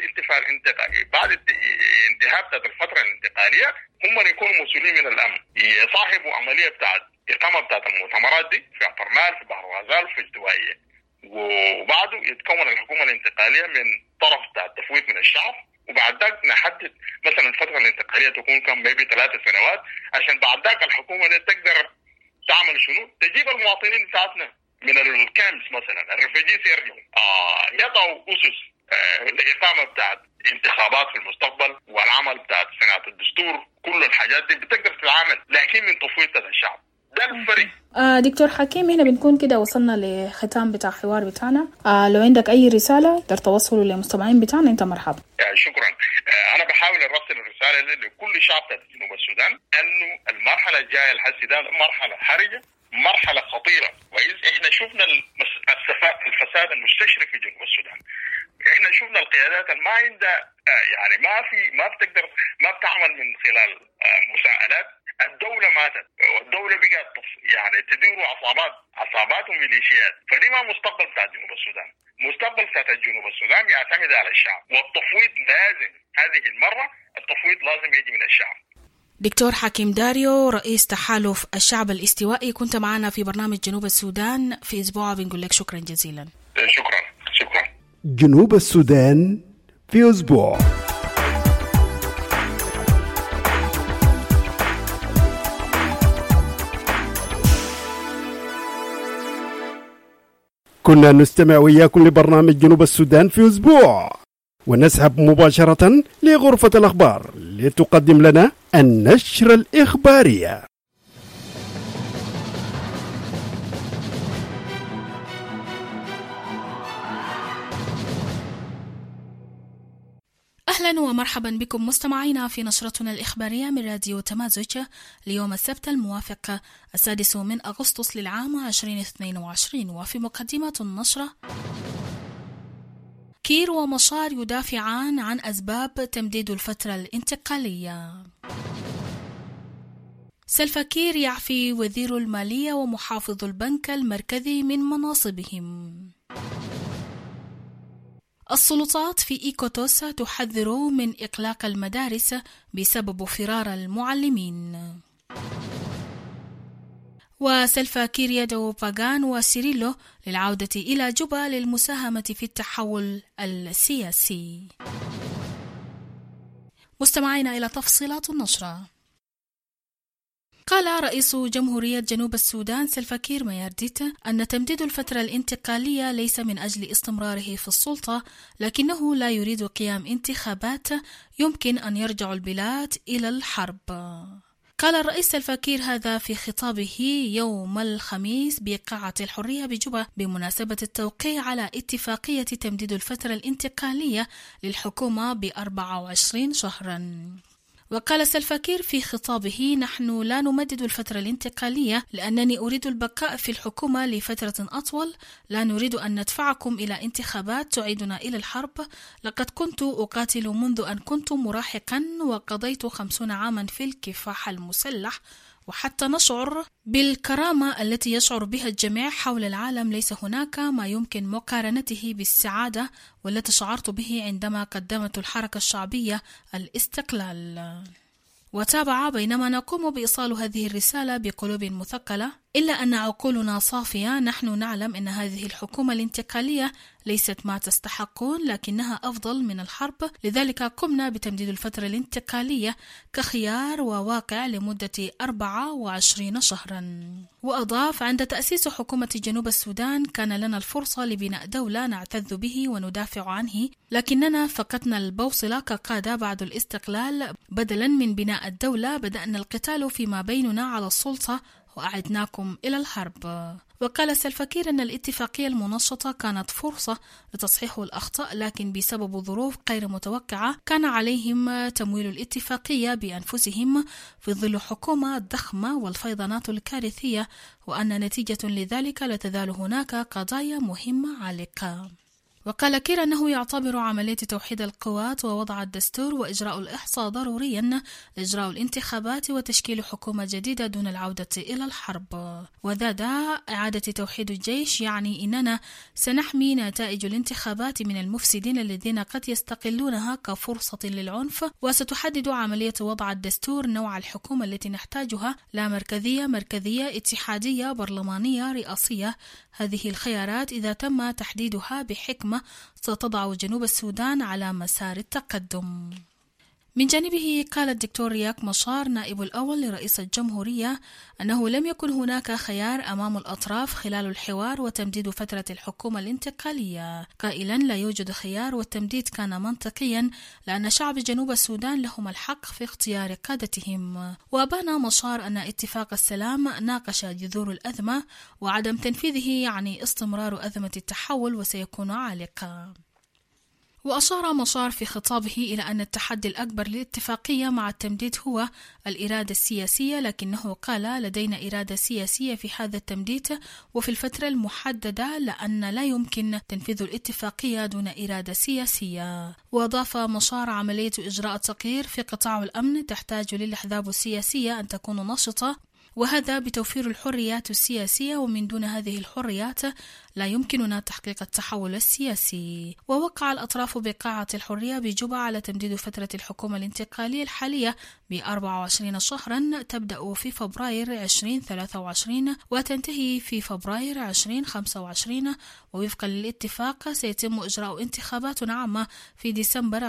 انتهاء بتاعت الفتره الانتقاليه هم يكونوا مسؤولين من الامن، يصاحبوا عمليه بتاعت اقامه بتاعت المؤتمرات دي في أبرنال في بحر الغزال في الدوائيه، وبعده يتكون الحكومه الانتقاليه من طرف بتاع التفويض من الشعب، وبعد ذاك نحدد مثلا الفتره الانتقاليه تكون كم ميبي 3 سنوات، عشان بعد ذاك الحكومه دي تقدر تعمل شنو؟ تجيب المواطنين بتاعتنا من الكامس مثلا الريفوجيز يرجعوا يضعوا اسس الاقامه بتاعت انتخابات في المستقبل والعمل بتاعت صناعه الدستور، كل الحاجات دي بتقدر تتعامل لكن من تفويض الشعب. ده الفرق. دكتور حكيم، هنا بنكون كده وصلنا لختام بتاع الحوار بتاعنا. لو عندك اي رساله تقدر توصله للمستمعين بتاعنا انت مرحبا. شكرا. انا بحاول ارسل الرساله لكل شعب جنوب السودان انه المرحله الجايه الحسي ده مرحله حرجه، مرحله خطيره، كويس. احنا شفنا الفساد المستشرق في جنوب السودان، احنا شفنا القيادات اللي ما عندها يعني ما بتعمل من خلال مساءلات. الدولة ماتت والدولة بقت يعني تديروا عصابات وميليشيات، فدي ما مستقبل بتاع جنوب السودان. مستقبل بتاع جنوب السودان يعتمد على الشعب، والتفويض لازم، هذه المرة التفويض لازم يجي من الشعب. دكتور حكيم داريو، رئيس تحالف الشعب الاستوائي، كنت معنا في برنامج جنوب السودان في أسبوع، بنقول لك شكرا جزيلا. شكرا. جنوب السودان في أسبوع. كنا نستمع وياكم لبرنامج جنوب السودان في أسبوع، ونسحب مباشرة لغرفة الأخبار لتقدم لنا النشرة الإخبارية. أهلا ومرحبا بكم مستمعينا في نشرتنا الإخبارية من راديو تمازج ليوم السبت الموافق 6 من أغسطس للعام 2022. وفي مقدمة النشرة: كير ومشار يدافعان عن أسباب تمديد الفترة الانتقالية. سلفا كير يعفي وزير المالية ومحافظ البنك المركزي من مناصبهم. السلطات في إيكوتوس تحذر من إغلاق المدارس بسبب فرار المعلمين. وسلفا كير يدعو باغان وسيريلو للعودة إلى جوبا للمساهمة في التحول السياسي. مستمعين إلى تفصيلات النشرة. قال رئيس جمهورية جنوب السودان سلفا كير ميارديت أن تمديد الفترة الانتقالية ليس من أجل استمراره في السلطة، لكنه لا يريد قيام انتخابات يمكن أن يرجع البلاد إلى الحرب. قال الرئيس سلفا كير هذا في خطابه يوم الخميس بقاعة الحرية بجوبا بمناسبة التوقيع على اتفاقية تمديد الفترة الانتقالية للحكومة ب24 شهرا. وقال سلفا كير في خطابه: نحن لا نمدد الفترة الانتقالية لأنني أريد البقاء في الحكومة لفترة أطول، لا نريد أن ندفعكم إلى انتخابات تعيدنا إلى الحرب. لقد كنت أقاتل منذ أن كنت مراهقا وقضيت 50 عاما في الكفاح المسلح، وحتى نشعر بالكرامة التي يشعر بها الجميع حول العالم ليس هناك ما يمكن مقارنته بالسعادة والتي شعرت به عندما قدمت الحركة الشعبية الاستقلال. وتابع: بينما نقوم بإيصال هذه الرسالة بقلوب مثقلة إلا أن عقولنا صافية، نحن نعلم أن هذه الحكومة الانتقالية ليست ما تستحقون لكنها أفضل من الحرب، لذلك قمنا بتمديد الفترة الانتقالية كخيار وواقع لمدة 24 شهرا. وأضاف: عند تأسيس حكومة جنوب السودان كان لنا الفرصة لبناء دولة نعتز به وندافع عنه، لكننا فقدنا البوصلة كقادة بعد الاستقلال. بدلا من بناء الدولة بدأنا القتال فيما بيننا على السلطة وأعدناكم إلى الحرب. وقال سلفا كير أن الاتفاقية المنشطة كانت فرصة لتصحيح الأخطاء، لكن بسبب ظروف غير متوقعة كان عليهم تمويل الاتفاقية بأنفسهم في ظل حكومة ضخمة والفيضانات الكارثية، وأن نتيجة لذلك لا تزال هناك قضايا مهمة عالقة. وقال كير أنه يعتبر عملية توحيد القوات ووضع الدستور وإجراء الإحصاء ضروريا لإجراء الانتخابات وتشكيل حكومة جديدة دون العودة إلى الحرب. وزاد: إعادة توحيد الجيش يعني أننا سنحمي نتائج الانتخابات من المفسدين الذين قد يستقلونها كفرصة للعنف، وستحدد عملية وضع الدستور نوع الحكومة التي نحتاجها، لا مركزية، اتحادية، برلمانية، رئاسية. هذه الخيارات إذا تم تحديدها بحكمة ستضع جنوب السودان على مسار التقدم. من جانبه قال الدكتور رياك مشار نائب الأول لرئيس الجمهورية أنه لم يكن هناك خيار أمام الأطراف خلال الحوار وتمديد فترة الحكومة الانتقالية، قائلا: لا يوجد خيار والتمديد كان منطقيا لأن شعب جنوب السودان لهم الحق في اختيار قادتهم. وأبان مشار أن اتفاق السلام ناقش جذور الأزمة وعدم تنفيذه يعني استمرار أزمة التحول وسيكون عالقا. وأشار مشار في خطابه إلى أن التحدي الأكبر للاتفاقية مع التمديد هو الإرادة السياسية، لكنه قال: لدينا إرادة سياسية في هذا التمديد وفي الفترة المحددة، لأن لا يمكن تنفيذ الاتفاقية دون إرادة سياسية. وأضاف مشار: عملية إجراء التغيير في قطاع الأمن تحتاج للأحزاب السياسية أن تكون نشطة، وهذا بتوفير الحريات السياسية، ومن دون هذه الحريات لا يمكننا تحقيق التحول السياسي. ووقع الأطراف بقاعة الحرية بجوبا على تمديد فترة الحكومة الانتقالية الحالية ب24 شهرا تبدأ في فبراير 2023 وتنتهي في فبراير 2025، ووفقا للاتفاق سيتم إجراء انتخابات عامة في ديسمبر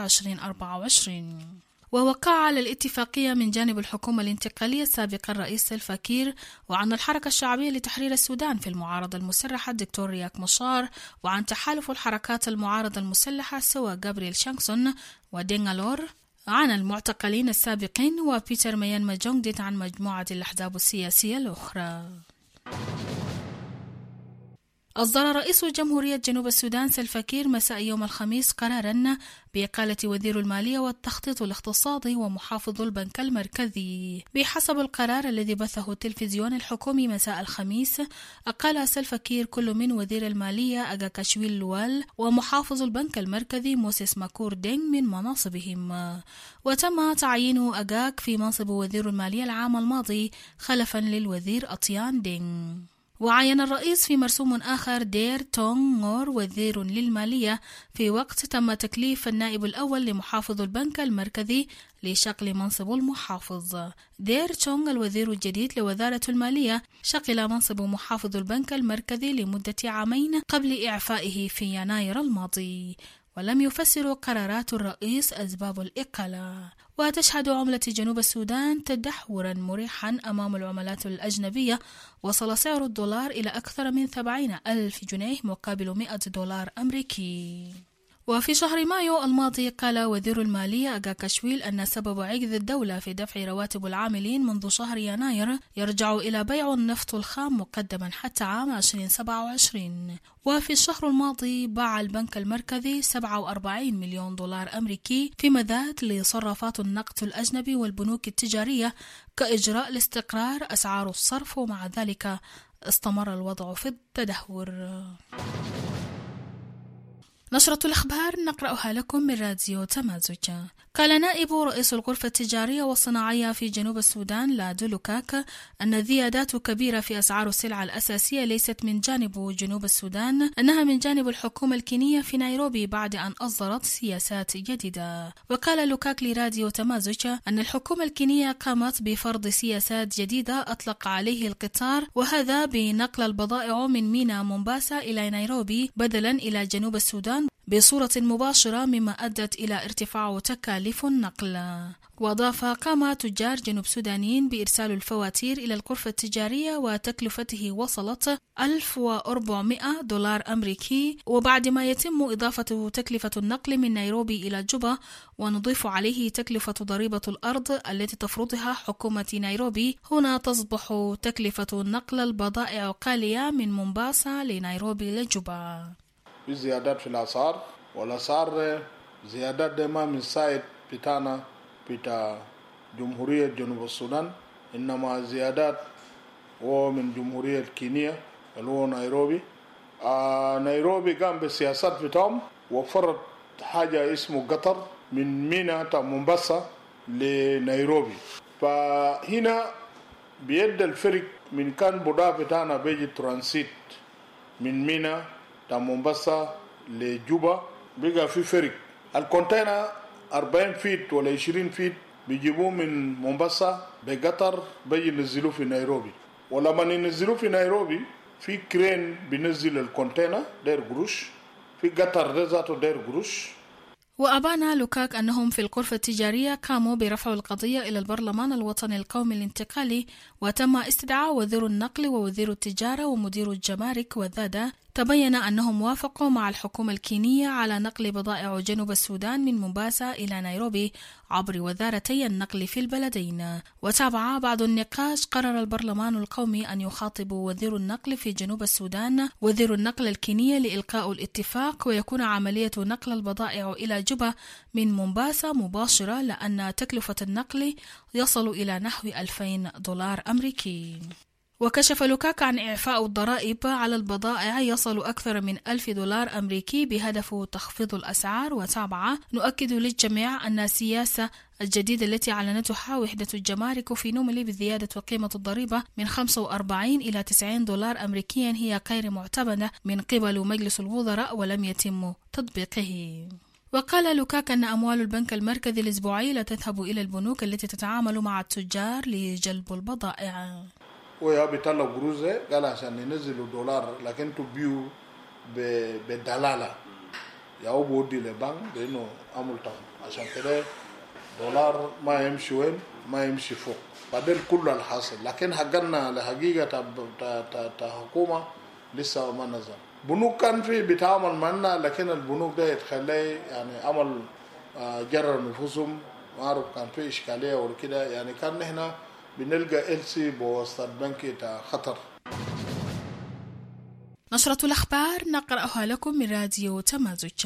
2024. ووقع على الاتفاقية من جانب الحكومة الانتقالية السابقة الرئيس سلفا كير، وعن الحركة الشعبية لتحرير السودان في المعارضة المسلحة الدكتور رياك مشار، وعن تحالف الحركات المعارضة المسلحة سوا جابرييل شانكسون ودينغالور، عن المعتقلين السابقين وبيتر ميان ماجونغديت عن مجموعة الأحزاب السياسية الأخرى. أصدر رئيس جمهورية جنوب السودان سلفا كير مساء يوم الخميس قراراً بإقالة وزير المالية والتخطيط الاقتصادي ومحافظ البنك المركزي. بحسب القرار الذي بثه التلفزيون الحكومي مساء الخميس، أقال سلفا كير كل من وزير المالية أجا كشويل لوال ومحافظ البنك المركزي موسيس ماكور دينغ من مناصبهم، وتم تعيين أجاك في منصب وزير المالية العام الماضي خلفاً للوزير أطيان دينغ. وعين الرئيس في مرسوم آخر دير تونغ غور وزير للمالية، في وقت تم تكليف النائب الأول لمحافظ البنك المركزي لشغل منصب المحافظ. دير تونغ الوزير الجديد لوزارة المالية شغل منصب محافظ البنك المركزي لمدة عامين قبل إعفائه في يناير الماضي، ولم يفسر قرارات الرئيس أسباب الإقالة. وتشهد عملة جنوب السودان تدهورا مريحا أمام العملات الأجنبية، وصل سعر الدولار إلى أكثر من 70,000 جنيه مقابل 100 دولار أمريكي. وفي شهر مايو الماضي قال وزير المالية أجا كشويل أن سبب عجز الدولة في دفع رواتب العاملين منذ شهر يناير يرجع إلى بيع النفط الخام مقدما حتى عام 2027. وفي الشهر الماضي باع البنك المركزي 47 مليون دولار أمريكي في مزاد لصرافات النقد الأجنبي والبنوك التجارية كإجراء لاستقرار أسعار الصرف، ومع ذلك استمر الوضع في التدهور. نشرة الأخبار نقرأها لكم من راديو تمازج. قال نائب رئيس الغرفة التجارية والصناعية في جنوب السودان لادو لوكاك أن زيادات كبيرة في أسعار السلع الأساسية ليست من جانب جنوب السودان، أنها من جانب الحكومة الكينية في نيروبي بعد أن أصدرت سياسات جديدة. وقال لوكاك لراديو تمازج أن الحكومة الكينية قامت بفرض سياسات جديدة أطلق عليه القطار، وهذا بنقل البضائع من ميناء مومباسا إلى نيروبي بدلا إلى جنوب السودان بصورة مباشرة، مما أدت إلى ارتفاع تكاليف النقل. وأضاف قام تجار جنوب سودانيين بإرسال الفواتير إلى الغرفة التجارية وتكلفته وصلت 1400 دولار أمريكي، وبعد ما يتم إضافة تكلفة النقل من نيروبي إلى جوبا ونضيف عليه تكلفة ضريبة الأرض التي تفرضها حكومة نيروبي، هنا تصبح تكلفة نقل البضائع غالية من مومباسا لنيروبي لجوبا. في زيادات في الأسعار، والأسعار زيادات دائما من سايد بتاعنا بتاع جمهورية جنوب السودان، إنما زيادات ومن جمهورية كينيا اللي هو نيروبي. نيروبي قام بالسياسات بتاعهم، وفرض حاجة اسمه قطر من ميناء تا مومباسا لنيروبي. فهنا بيد الفرق من كان بضاعة بتاعنا بيجي ترانسيت من ميناء تا مومباسا لجوبا، بقى في فرق. الكونتينر 40 فيت ولا 20 فيت بيجيبوه من مومباسا بقطر بيجي ينزلوه في نيروبي، ولما ينزلوه في نيروبي في كرين بينزل الكونتينر داير قروش، في قطر ده ذاته داير قروش. وأبان لوكاك أنهم في الغرفة التجارية قاموا برفع القضية إلى البرلمان الوطني القومي الانتقالي، وتم استدعاء وزير النقل ووزير التجارة ومدير الجمارك والذادة. تبين أنهم وافقوا مع الحكومة الكينية على نقل بضائع جنوب السودان من مومباسا إلى نيروبي عبر وزارتي النقل في البلدين. وتابع بعد النقاش قرر البرلمان القومي أن يخاطب وزير النقل في جنوب السودان وزير النقل الكينية لإلقاء الاتفاق، ويكون عملية نقل البضائع إلى جوبا من مومباسا مباشرة، لأن تكلفة النقل يصل إلى نحو 2000 دولار أمريكي. وكشف لوكاك عن إعفاء الضرائب على البضائع يصل أكثر من 1000 دولار أمريكي بهدف تخفيض الأسعار. وتابع نؤكد للجميع أن السياسة الجديدة التي أعلنتها وحدة الجمارك في نوملي بزيادة قيمة الضريبة من 45 إلى 90 دولار أمريكيا هي غير معتمدة من قبل مجلس الوزراء ولم يتم تطبيقه. وقال لوكاك أن أموال البنك المركزي الأسبوعي لا تذهب إلى البنوك التي تتعامل مع التجار لجلب البضائع. ويا بيطلعوا قروش قال عشان ينزلوا دولار، لكن تبيعوا بدلالة يا هو بودي للبنك لأنه عمل طعم، عشان كده دولار ما يمشي وين، ما يمشي فوق. بعدين كل الحاصل، لكن حقنا لحقيقة حكومة لسه ما نزل. بنوك كان في بيتعامل معنا، لكن البنوك ده يتخلي يعني عمل جرر نفوسهم، ما أعرف كان في إشكالية وكده، يعني كان هنا بنلقى إلسي بواسطة بنك خطر. نشرة الأخبار نقرأها لكم من راديو تمازج.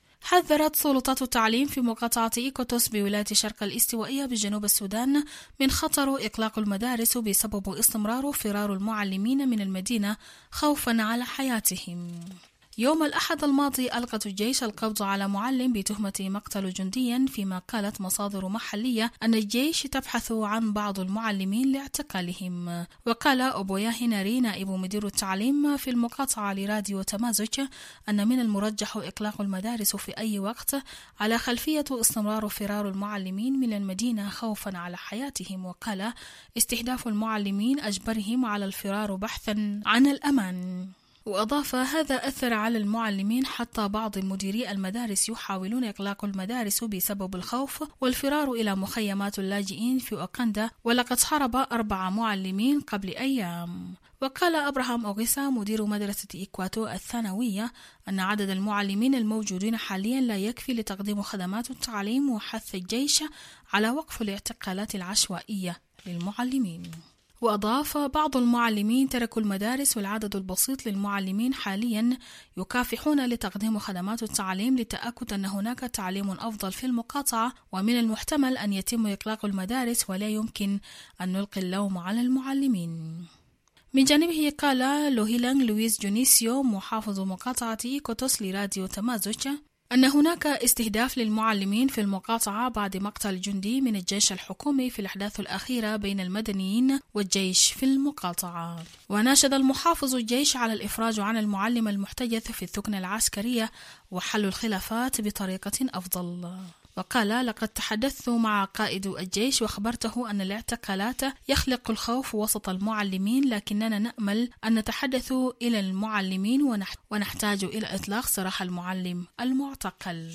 حذرت سلطات التعليم في مقاطعة إيكوتوس بولاية شرق الاستوائية بجنوب السودان من خطر إغلاق المدارس بسبب استمرار فرار المعلمين من المدينة خوفا على حياتهم. يوم الأحد الماضي ألقت الجيش القبض على معلم بتهمة مقتل جندي، فيما قالت مصادر محلية أن الجيش تبحث عن بعض المعلمين لاعتقالهم. وقال أبويا هناري نائب مدير التعليم في المقاطعة لراديو تمازج أن من المرجح إغلاق المدارس في أي وقت على خلفية استمرار فرار المعلمين من المدينة خوفا على حياتهم. وقال استهداف المعلمين أجبرهم على الفرار بحثا عن الأمان. وأضاف هذا أثر على المعلمين حتى بعض مديري المدارس يحاولون إغلاق المدارس بسبب الخوف والفرار إلى مخيمات اللاجئين في أوكندا، ولقد هرب 4 معلمين قبل أيام. وقال أبراهام أوغيسا مدير مدرسة إيكواتو الثانوية أن عدد المعلمين الموجودين حاليا لا يكفي لتقديم خدمات التعليم، وحث الجيش على وقف الاعتقالات العشوائية للمعلمين. وأضاف بعض المعلمين تركوا المدارس، والعدد البسيط للمعلمين حاليا يكافحون لتقديم خدمات التعليم للتأكد أن هناك تعليم أفضل في المقاطعة، ومن المحتمل أن يتم إغلاق المدارس ولا يمكن أن نلقي اللوم على المعلمين. من جانبه قال لوهيلانغ لويس جونيسيو محافظ مقاطعة إيكوتوس لراديو تمازج أن هناك استهداف للمعلمين في المقاطعة بعد مقتل جندي من الجيش الحكومي في الأحداث الأخيرة بين المدنيين والجيش في المقاطعة. وناشد المحافظ الجيش على الإفراج عن المعلم المحتجز في الثكنة العسكرية وحل الخلافات بطريقة أفضل. وقال لقد تحدثت مع قائد الجيش وخبرته أن الاعتقالات يخلق الخوف وسط المعلمين، لكننا نأمل أن نتحدث إلى المعلمين ونحتاج إلى إطلاق سراح المعلم المعتقل.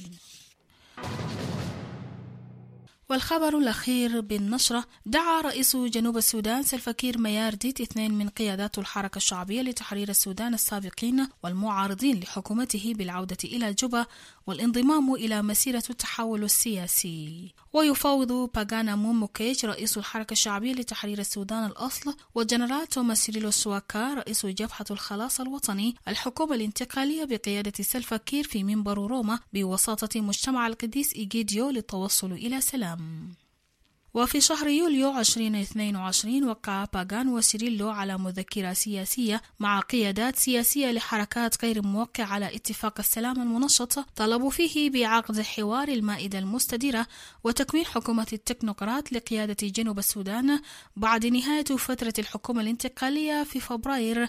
والخبر الأخير بالنشرة: دعا رئيس جنوب السودان سلفا كير ميارديت 2 من قيادات الحركة الشعبية لتحرير السودان السابقين والمعارضين لحكومته بالعودة إلى جوبا والانضمام إلى مسيرة التحول السياسي. ويفاوض باغانا موموكيش رئيس الحركة الشعبية لتحرير السودان الأصل والجنرال توماس سيريلو سواكا رئيس جبهة الخلاص الوطني الحكومة الانتقالية بقيادة سلفا كير في منبر روما بوساطة مجتمع القديس إيجيديو للتوصل إلى سلام. وفي شهر يوليو 2022 وقع باغان وسيريلو على مذكرة سياسية مع قيادات سياسية لحركات غير موقعة على اتفاق السلام المنشط، طلبوا فيه بعقد حوار المائدة المستديرة وتكوين حكومة التكنوقراط لقيادة جنوب السودان بعد نهاية فترة الحكومة الانتقالية في فبراير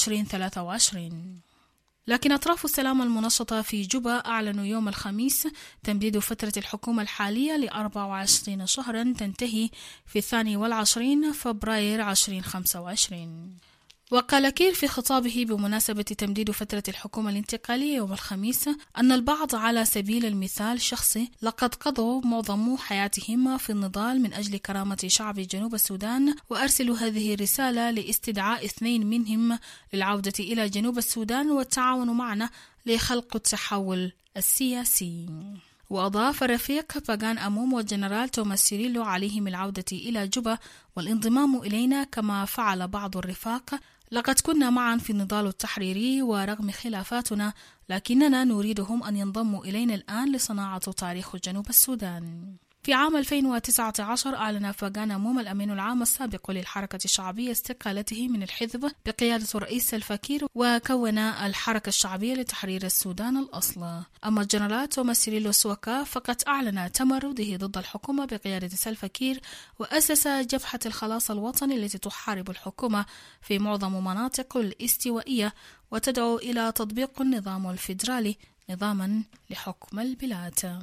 2023. لكن أطراف السلام المنشطة في جوبا أعلنوا يوم الخميس تمديد فترة الحكومة الحالية ل24 شهرا تنتهي في 22 فبراير 2025. وقال كير في خطابه بمناسبة تمديد فترة الحكومة الانتقالية يوم الخميس أن البعض على سبيل المثال شخصي لقد قضوا معظم حياتهم في النضال من أجل كرامة شعب جنوب السودان، وأرسلوا هذه الرسالة لاستدعاء 2 منهم للعودة إلى جنوب السودان والتعاون معنا لخلق التحول السياسي. وأضاف رفيق باغان أموم والجنرال توماس سيريلو عليهم العودة إلى جوبا والانضمام إلينا كما فعل بعض الرفاق. لقد كنا معا في النضال التحريري ورغم خلافاتنا، لكننا نريدهم أن ينضموا إلينا الآن لصناعة تاريخ جنوب السودان. في عام 2019 أعلن باغان أموم الأمين العام السابق للحركة الشعبية استقالته من الحزب بقيادة الرئيس سلفا كير، وكون الحركة الشعبية لتحرير السودان الأصل. أما الجنرال توماس سيريلو سواكا فقد أعلن تمرده ضد الحكومة بقيادة سلفا كير، وأسس جبهة الخلاص الوطني التي تحارب الحكومة في معظم مناطق الاستوائية وتدعو إلى تطبيق النظام الفيدرالي نظاما لحكم البلاد.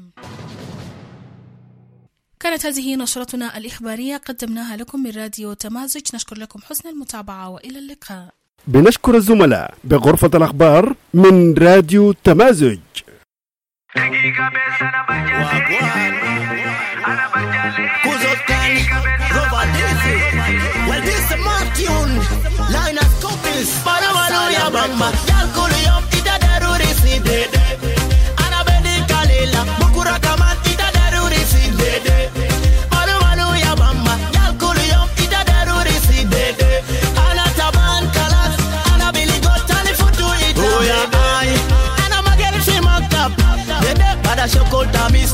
كانت هذه نشرتنا الإخبارية قدمناها لكم من راديو تمازج. نشكر لكم حسن المتابعة وإلى اللقاء. بنشكر الزملاء بغرفة الأخبار من راديو تمازج. Ana taban kalas, ana bili gotani futu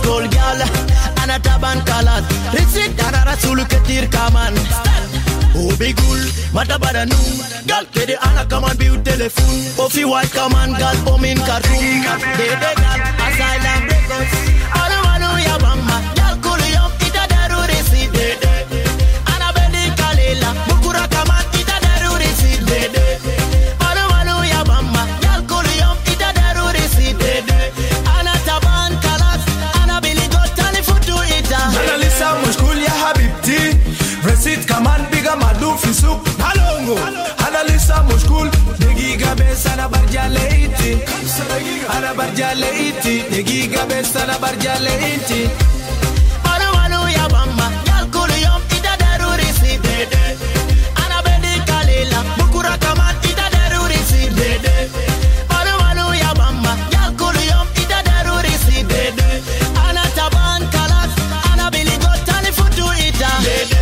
school girl. Ana taban kalat. Receipt ana rasul ketir kaman. Oh be cool, mata badanu. Gal kede ana kaman bi telephone. Ofi white kaman gal omin cartoon. Dede gal asylum breakers. Ana manu ya mama. Gal kulu yom ita daru receipt. Dede. Ana bendi kalela. Bukura kaman ita daru receipt. Dede. Ana manu ya mama. Gal kulu yom ita daru receipt. Dede. Ana taban kalat. Ana bili got telefutu ita. Ana lisa mushkul ya habibti. Receipt kaman biga madu fisuk halongo analisa mushkul degiga besana barjaleiti ana barjaleiti degiga besana barjaleiti ana manu ya mama yal kulu yom ita daruri si dede ana bendi kalela bukura kaman ita daruri si dede ana manu ya mama yal kulu yom ita daruri si dede ana taban kalat ana bili got telefutu ita dede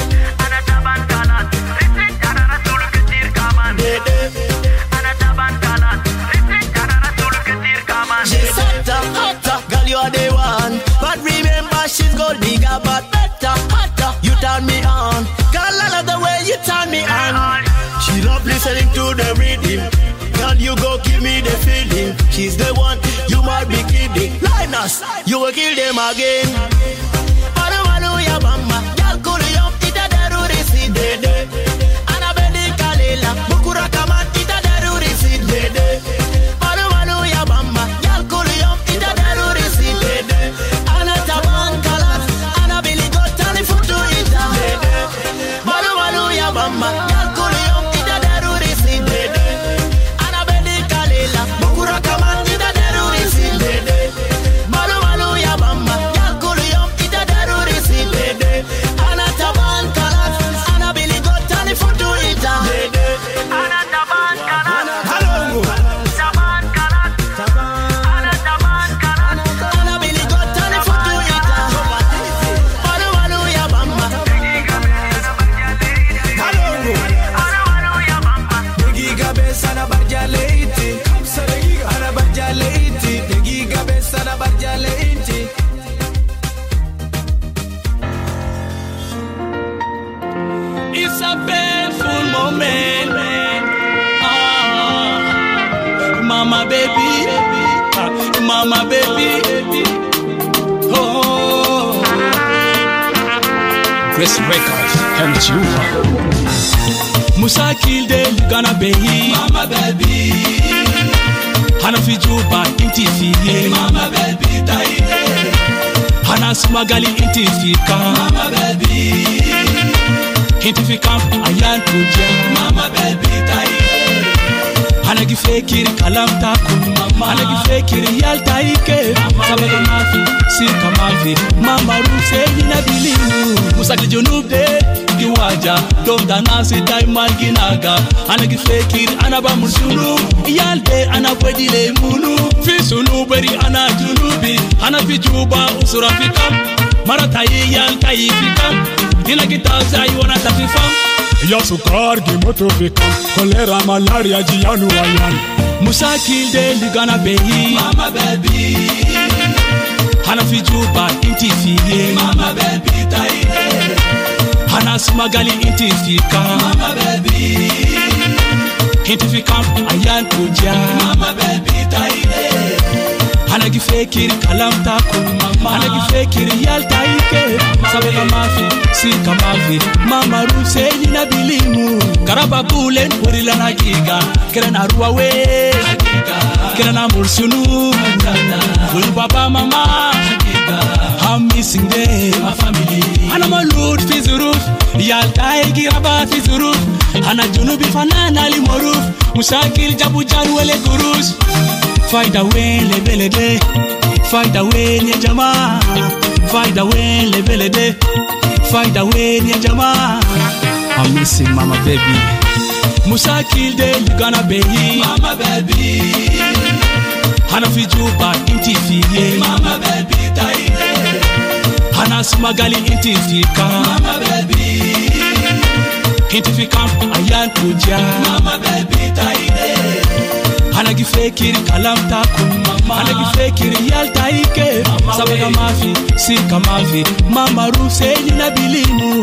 she's gold digger, but better, hotter. You turn me on, girl. I love the way you turn me on. She love listening to the rhythm. Girl, you go give me the feeling. She's the one you might be kidding. Linus, you will kill them again. Manu manu ya mama, girl, cool yom ita daruri si dede. Ana bendi kalela, bukura kaman ita daruri si dede. Manu manu ya mama, girl, cool yom ita daruri si dede. Ana taban kalat, ana bili got telefutu ita. Manu manu ya mama, girl, cool yom ita daruri si dede. Ana bendi kalela, bukura kaman ita daruri si dede. Manu manu ya mama, girl, cool yom ita daruri si dede. Ana taban kalat, ana bili got telefutu ita. Ana taban kalat, halongo taban kalat, ana taban kalat, ana bili got telefutu ita. Manu manu ya mama, halongo degiga besana barjaleiti ana barjaleiti degiga besana barjaleiti. It's a painful moment. Mama baby, mama baby. Oh, Grace Records, helps you. Musa killed the Ghana baby, mama baby. Hana fi Juba inti fi, mama baby taide. Hana smagali inti fi ka, mama baby. Inti fi camp ayan tuja, mama baby taide. Hana gifekiri kalam takun, mama. Hana gifekiri yal taike, sabaga mafi, sika mafi. Mama ruse hina bilimu, Musa kijunub de giwaja, dom danasi daiman ginaga. Hana gifekiri anaba mursunu, yal de anabwedile munu. Fi sunu beri ana junubi, hana fi Juba usura fi camp. Maratayi yal tayi fi camp, hina gitaza iwana tafi fam. Ya sukar ki moto fikam, kolera malaria jianu wayan. Musa kilde ligana behi, mama baby. Hana fi Juba inti fi, mama baby taide. Hana smagali inti fi ka, mama baby. Inti fi camp ayan tuja, mama baby taide. Hana gifekiri kalam takun, mama. Hana gifekiri yal taike, sabaga mafi, sika mafi. Mama ruse hina bilimu, karaba bulen urila na giga. Kera na ruwawe, kera na mursunu, ulu baba mama. I'm missing them, my family. Hana malud fi zuruf, yal taigi raba fi zuruf. Hana junubi fanana li moruf, musakil jabu jarwele gurus. Fight away lebelede, fight away nye jama. Fight away lebelede, fight away nye jama. I'm missing mama baby. Musa killed the Ghana baby, mama baby. Hana fi Juba inti fi, mama baby taide. Hana smagali inti fi ka, mama baby. Inti fi camp ayan tuja, mama baby taide. Hana gifekiri kalam takun, mama. Hana gifekiri yal taike, sabaga mafi sika mafi mama ruseli na bilimu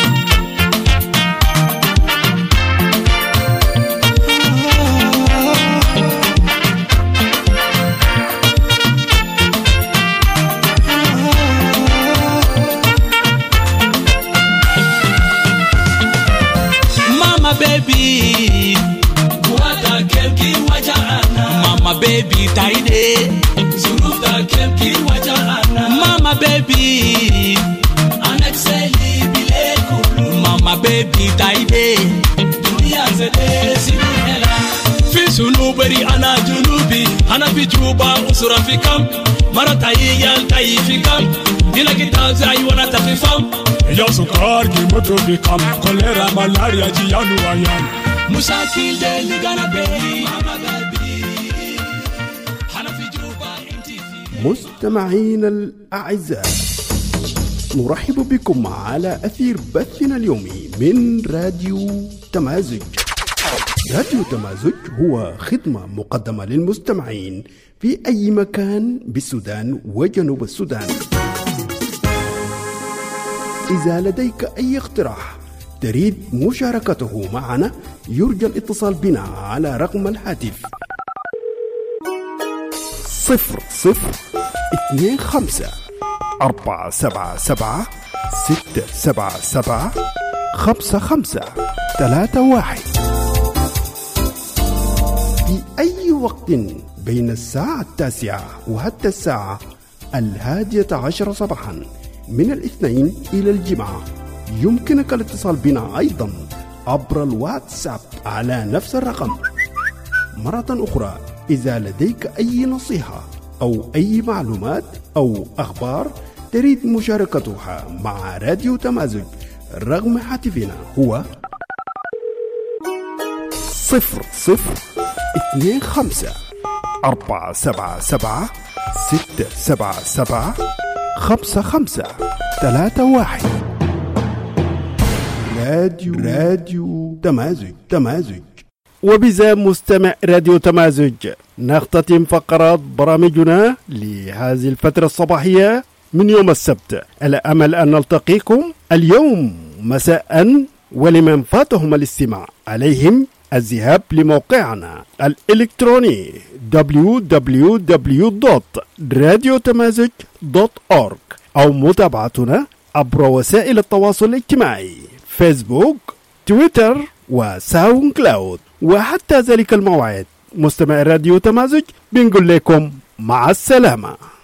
baby wada kemki wajana mama baby taide zuruta kemki wajana mama baby anaxeli bile kulu mama baby taide dunia zede sinela fi sunubari ana junubi ana fi juba usura fi kam marata yal tayi fi kam ila kitab zai wana tafifam ya sukar ki moto fi kam kolera malaria jiyanu ayan مساكين اللي gonna be mama baby أنا في جوبا أنت في مستمعين الأعزاء نرحب بكم على أثير بثنا اليومي من راديو تمازج. راديو تمازج هو خدمة مقدمة للمستمعين في أي مكان بالسودان وجنوب السودان. إذا لديك أي اقتراح تريد مشاركته معنا يرجى الاتصال بنا على رقم الهاتف 0025 477 677 5531 في أي وقت بين الساعة 9 وحتى الساعة 11 صباحا من الاثنين إلى الجمعة. يمكنك الاتصال بنا أيضا عبر الواتساب على نفس الرقم. مرة أخرى إذا لديك أي نصيحة أو أي معلومات أو أخبار تريد مشاركتها مع راديو تمازج رقم هاتفنا هو 0025 477 677 5531. راديو تمازج. وبذا مستمع راديو تمازج نختتم فقرات برامجنا لهذه الفترة الصباحية من يوم السبت، على أمل أن نلتقيكم اليوم مساء، ولمن فاتهم الاستماع عليهم الذهاب لموقعنا الإلكتروني www.radiotamazig.org أو متابعتنا عبر وسائل التواصل الاجتماعي فيسبوك، تويتر وساوند كلاود. وحتى ذلك الموعد مستمع راديو تمازج بنقول لكم مع السلامة.